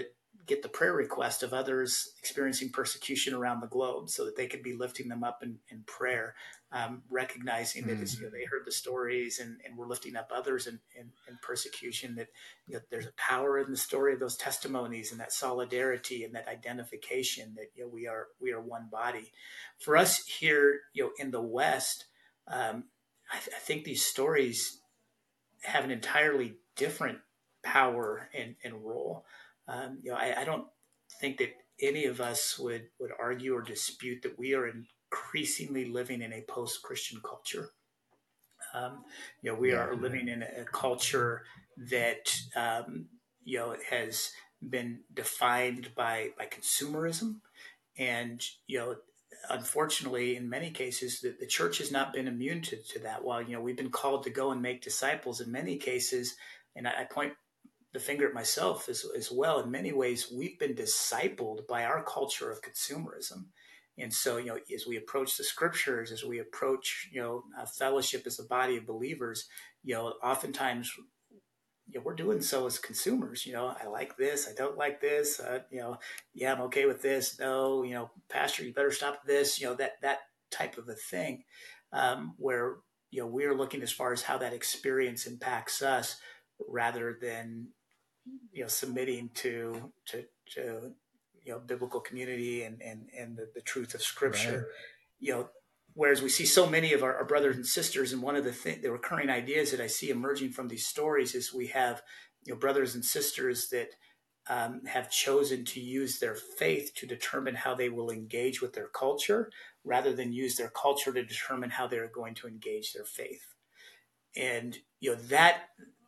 get the prayer request of others experiencing persecution around the globe so that they could be lifting them up in, in prayer, um, recognizing that Mm. as, you know, they heard the stories and, and we're lifting up others in, in, in persecution, that, you know, there's a power in the story of those testimonies and that solidarity and that identification that, you know, we are we are one body. For us here, you know, in the West, um, I, th- I think these stories have an entirely different power and, and role. Um, you know, I, I don't think that any of us would would argue or dispute that we are increasingly living in a post-Christian culture. Um, you know, we Yeah. are living in a culture that um, you know has been defined by by consumerism, and you know, unfortunately, in many cases, the, the church has not been immune to, to that. While you know we've been called to go and make disciples, in many cases, and I, I point the finger at myself as, as well. In many ways, we've been discipled by our culture of consumerism. And so, you know, as we approach the scriptures, as we approach, you know, a fellowship as a body of believers, you know, oftentimes, you know, we're doing so as consumers. You know, I like this, I don't like this. Uh, you know, yeah, I'm okay with this. No, you know, Pastor, you better stop this. You know, that that type of a thing, um, where you know we're looking as far as how that experience impacts us, rather than you know submitting to to, to you know biblical community and and and the, the truth of Scripture. Right. You know, whereas we see so many of our, our brothers and sisters, and one of the th- the recurring ideas that I see emerging from these stories is we have you know brothers and sisters that um, have chosen to use their faith to determine how they will engage with their culture, rather than use their culture to determine how they're going to engage their faith. And you know that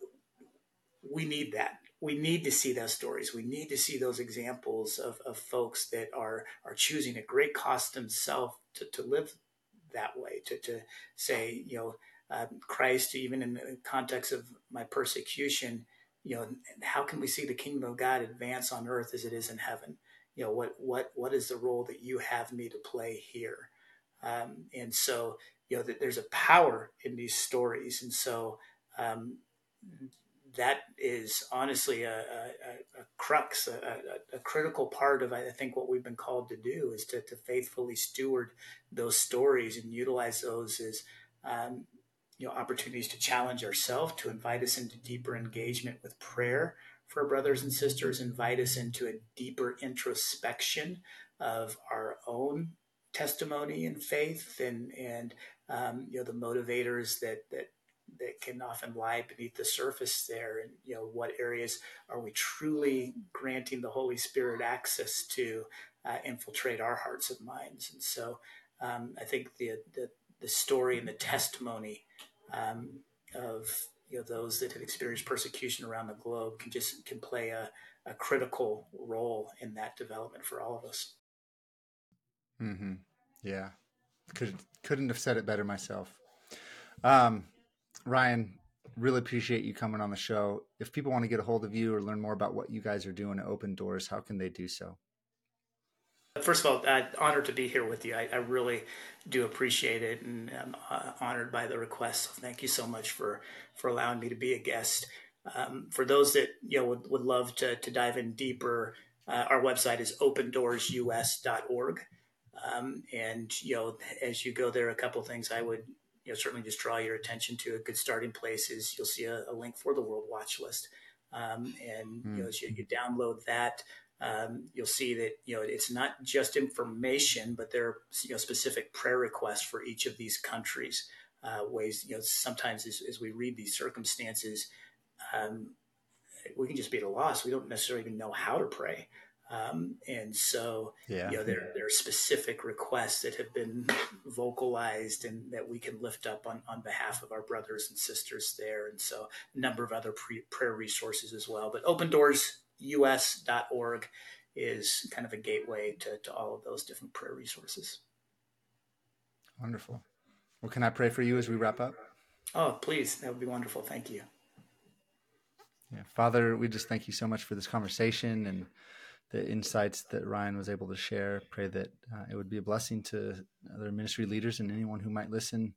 we need that. We need to see those stories. We need to see those examples of, of folks that are are choosing at great cost themselves to, to live that way, to, to say, you know, uh, Christ, even in the context of my persecution, you know, how can we see the kingdom of God advance on earth as it is in heaven? You know, what what what is the role that you have me to play here? Um, and so, you know, that there's a power in these stories, and so um, that is honestly a, a, a crux, a, a, a critical part of, I think, what we've been called to do is to, to faithfully steward those stories and utilize those as um, you know opportunities to challenge ourselves, to invite us into deeper engagement with prayer for our brothers and sisters, invite us into a deeper introspection of our own testimony and faith, and and um, you know the motivators that that that can often lie beneath the surface there, and you know what areas are we truly granting the Holy Spirit access to uh, infiltrate our hearts and minds. And so um, I think the, the the story and the testimony um, of you know those that have experienced persecution around the globe can just can play a, a critical role in that development for all of us. Mm-hmm. Yeah. Could couldn't have said it better myself. Um, Ryan, really appreciate you coming on the show. If people want to get a hold of you or learn more about what you guys are doing at Open Doors, how can they do so? First of all, uh, honored to be here with you. I, I really do appreciate it, and I'm uh, honored by the request. So thank you so much for for allowing me to be a guest. Um, for those that you know would, would love to to dive in deeper, uh, our website is open doors u s dot org. Um, and you know, as you go there, a couple of things I would you know certainly just draw your attention to. A good starting place is you'll see a, a link for the World Watch List, um, and you know Mm. as you, you download that, um, you'll see that you know it's not just information, but there are you know specific prayer requests for each of these countries. Uh, ways you know sometimes as, as we read these circumstances, um, we can just be at a loss. We don't necessarily even know how to pray. Um, and so, Yeah. you know, there, there are specific requests that have been vocalized and that we can lift up on, on behalf of our brothers and sisters there. And so a number of other pre- prayer resources as well. But open doors u s dot org is kind of a gateway to, to all of those different prayer resources. Wonderful. Well, can I pray for you as we wrap up? Oh, please. That would be wonderful. Thank you. Yeah. Father, we just thank you so much for this conversation and the insights that Ryan was able to share. Pray that uh, it would be a blessing to other ministry leaders and anyone who might listen.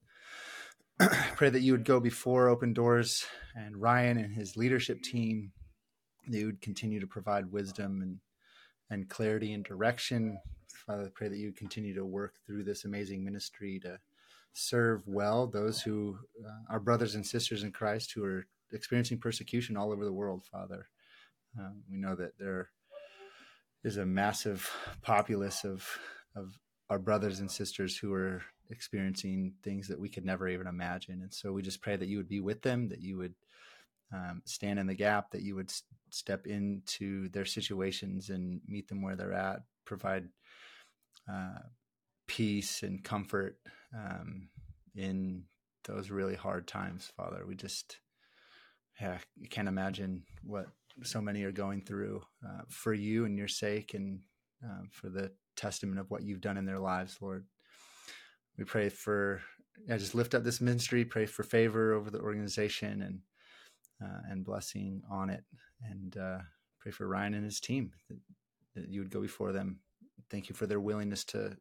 Pray that you would go before Open Doors and Ryan and his leadership team. They would continue to provide wisdom and and clarity and direction. Father, I pray that you continue to work through this amazing ministry to serve well those who uh, are brothers and sisters in Christ who are experiencing persecution all over the world, Father. Uh, we know that there is a massive populace of of our brothers and sisters who are experiencing things that we could never even imagine. And so we just pray that you would be with them, that you would um, stand in the gap, that you would s- step into their situations and meet them where they're at, provide uh, peace and comfort um, in those really hard times, Father. We just, yeah, you can't imagine what so many are going through uh, for you and your sake, and uh, for the testament of what you've done in their lives, Lord. We pray for, yeah, just lift up this ministry, pray for favor over the organization and uh, and blessing on it, and uh, pray for Ryan and his team, that, that you would go before them. Thank you for their willingness to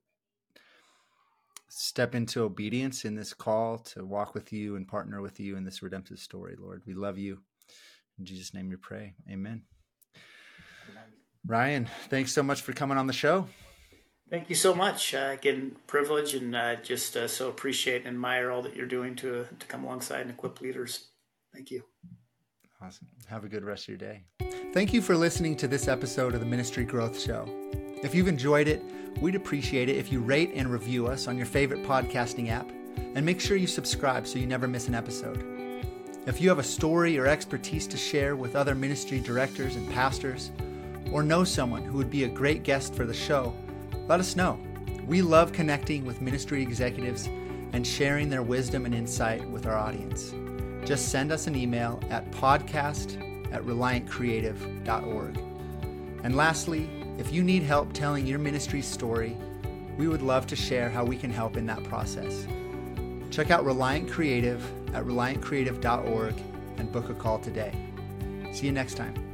step into obedience in this call to walk with you and partner with you in this redemptive story, Lord. We love you. In Jesus' name we pray. Amen. Amen. Ryan, thanks so much for coming on the show. Thank you so much. Uh, again, privilege, and uh, just uh, so appreciate and admire all that you're doing to, to come alongside and equip leaders. Thank you. Awesome. Have a good rest of your day. Thank you for listening to this episode of the Ministry Growth Show. If you've enjoyed it, we'd appreciate it if you rate and review us on your favorite podcasting app, and make sure you subscribe so you never miss an episode. If you have a story or expertise to share with other ministry directors and pastors, or know someone who would be a great guest for the show, let us know. We love connecting with ministry executives and sharing their wisdom and insight with our audience. Just send us an email at podcast at reliant creative dot org. And lastly, if you need help telling your ministry's story, we would love to share how we can help in that process. Check out Reliant Creative at reliant creative dot org and book a call today. See you next time.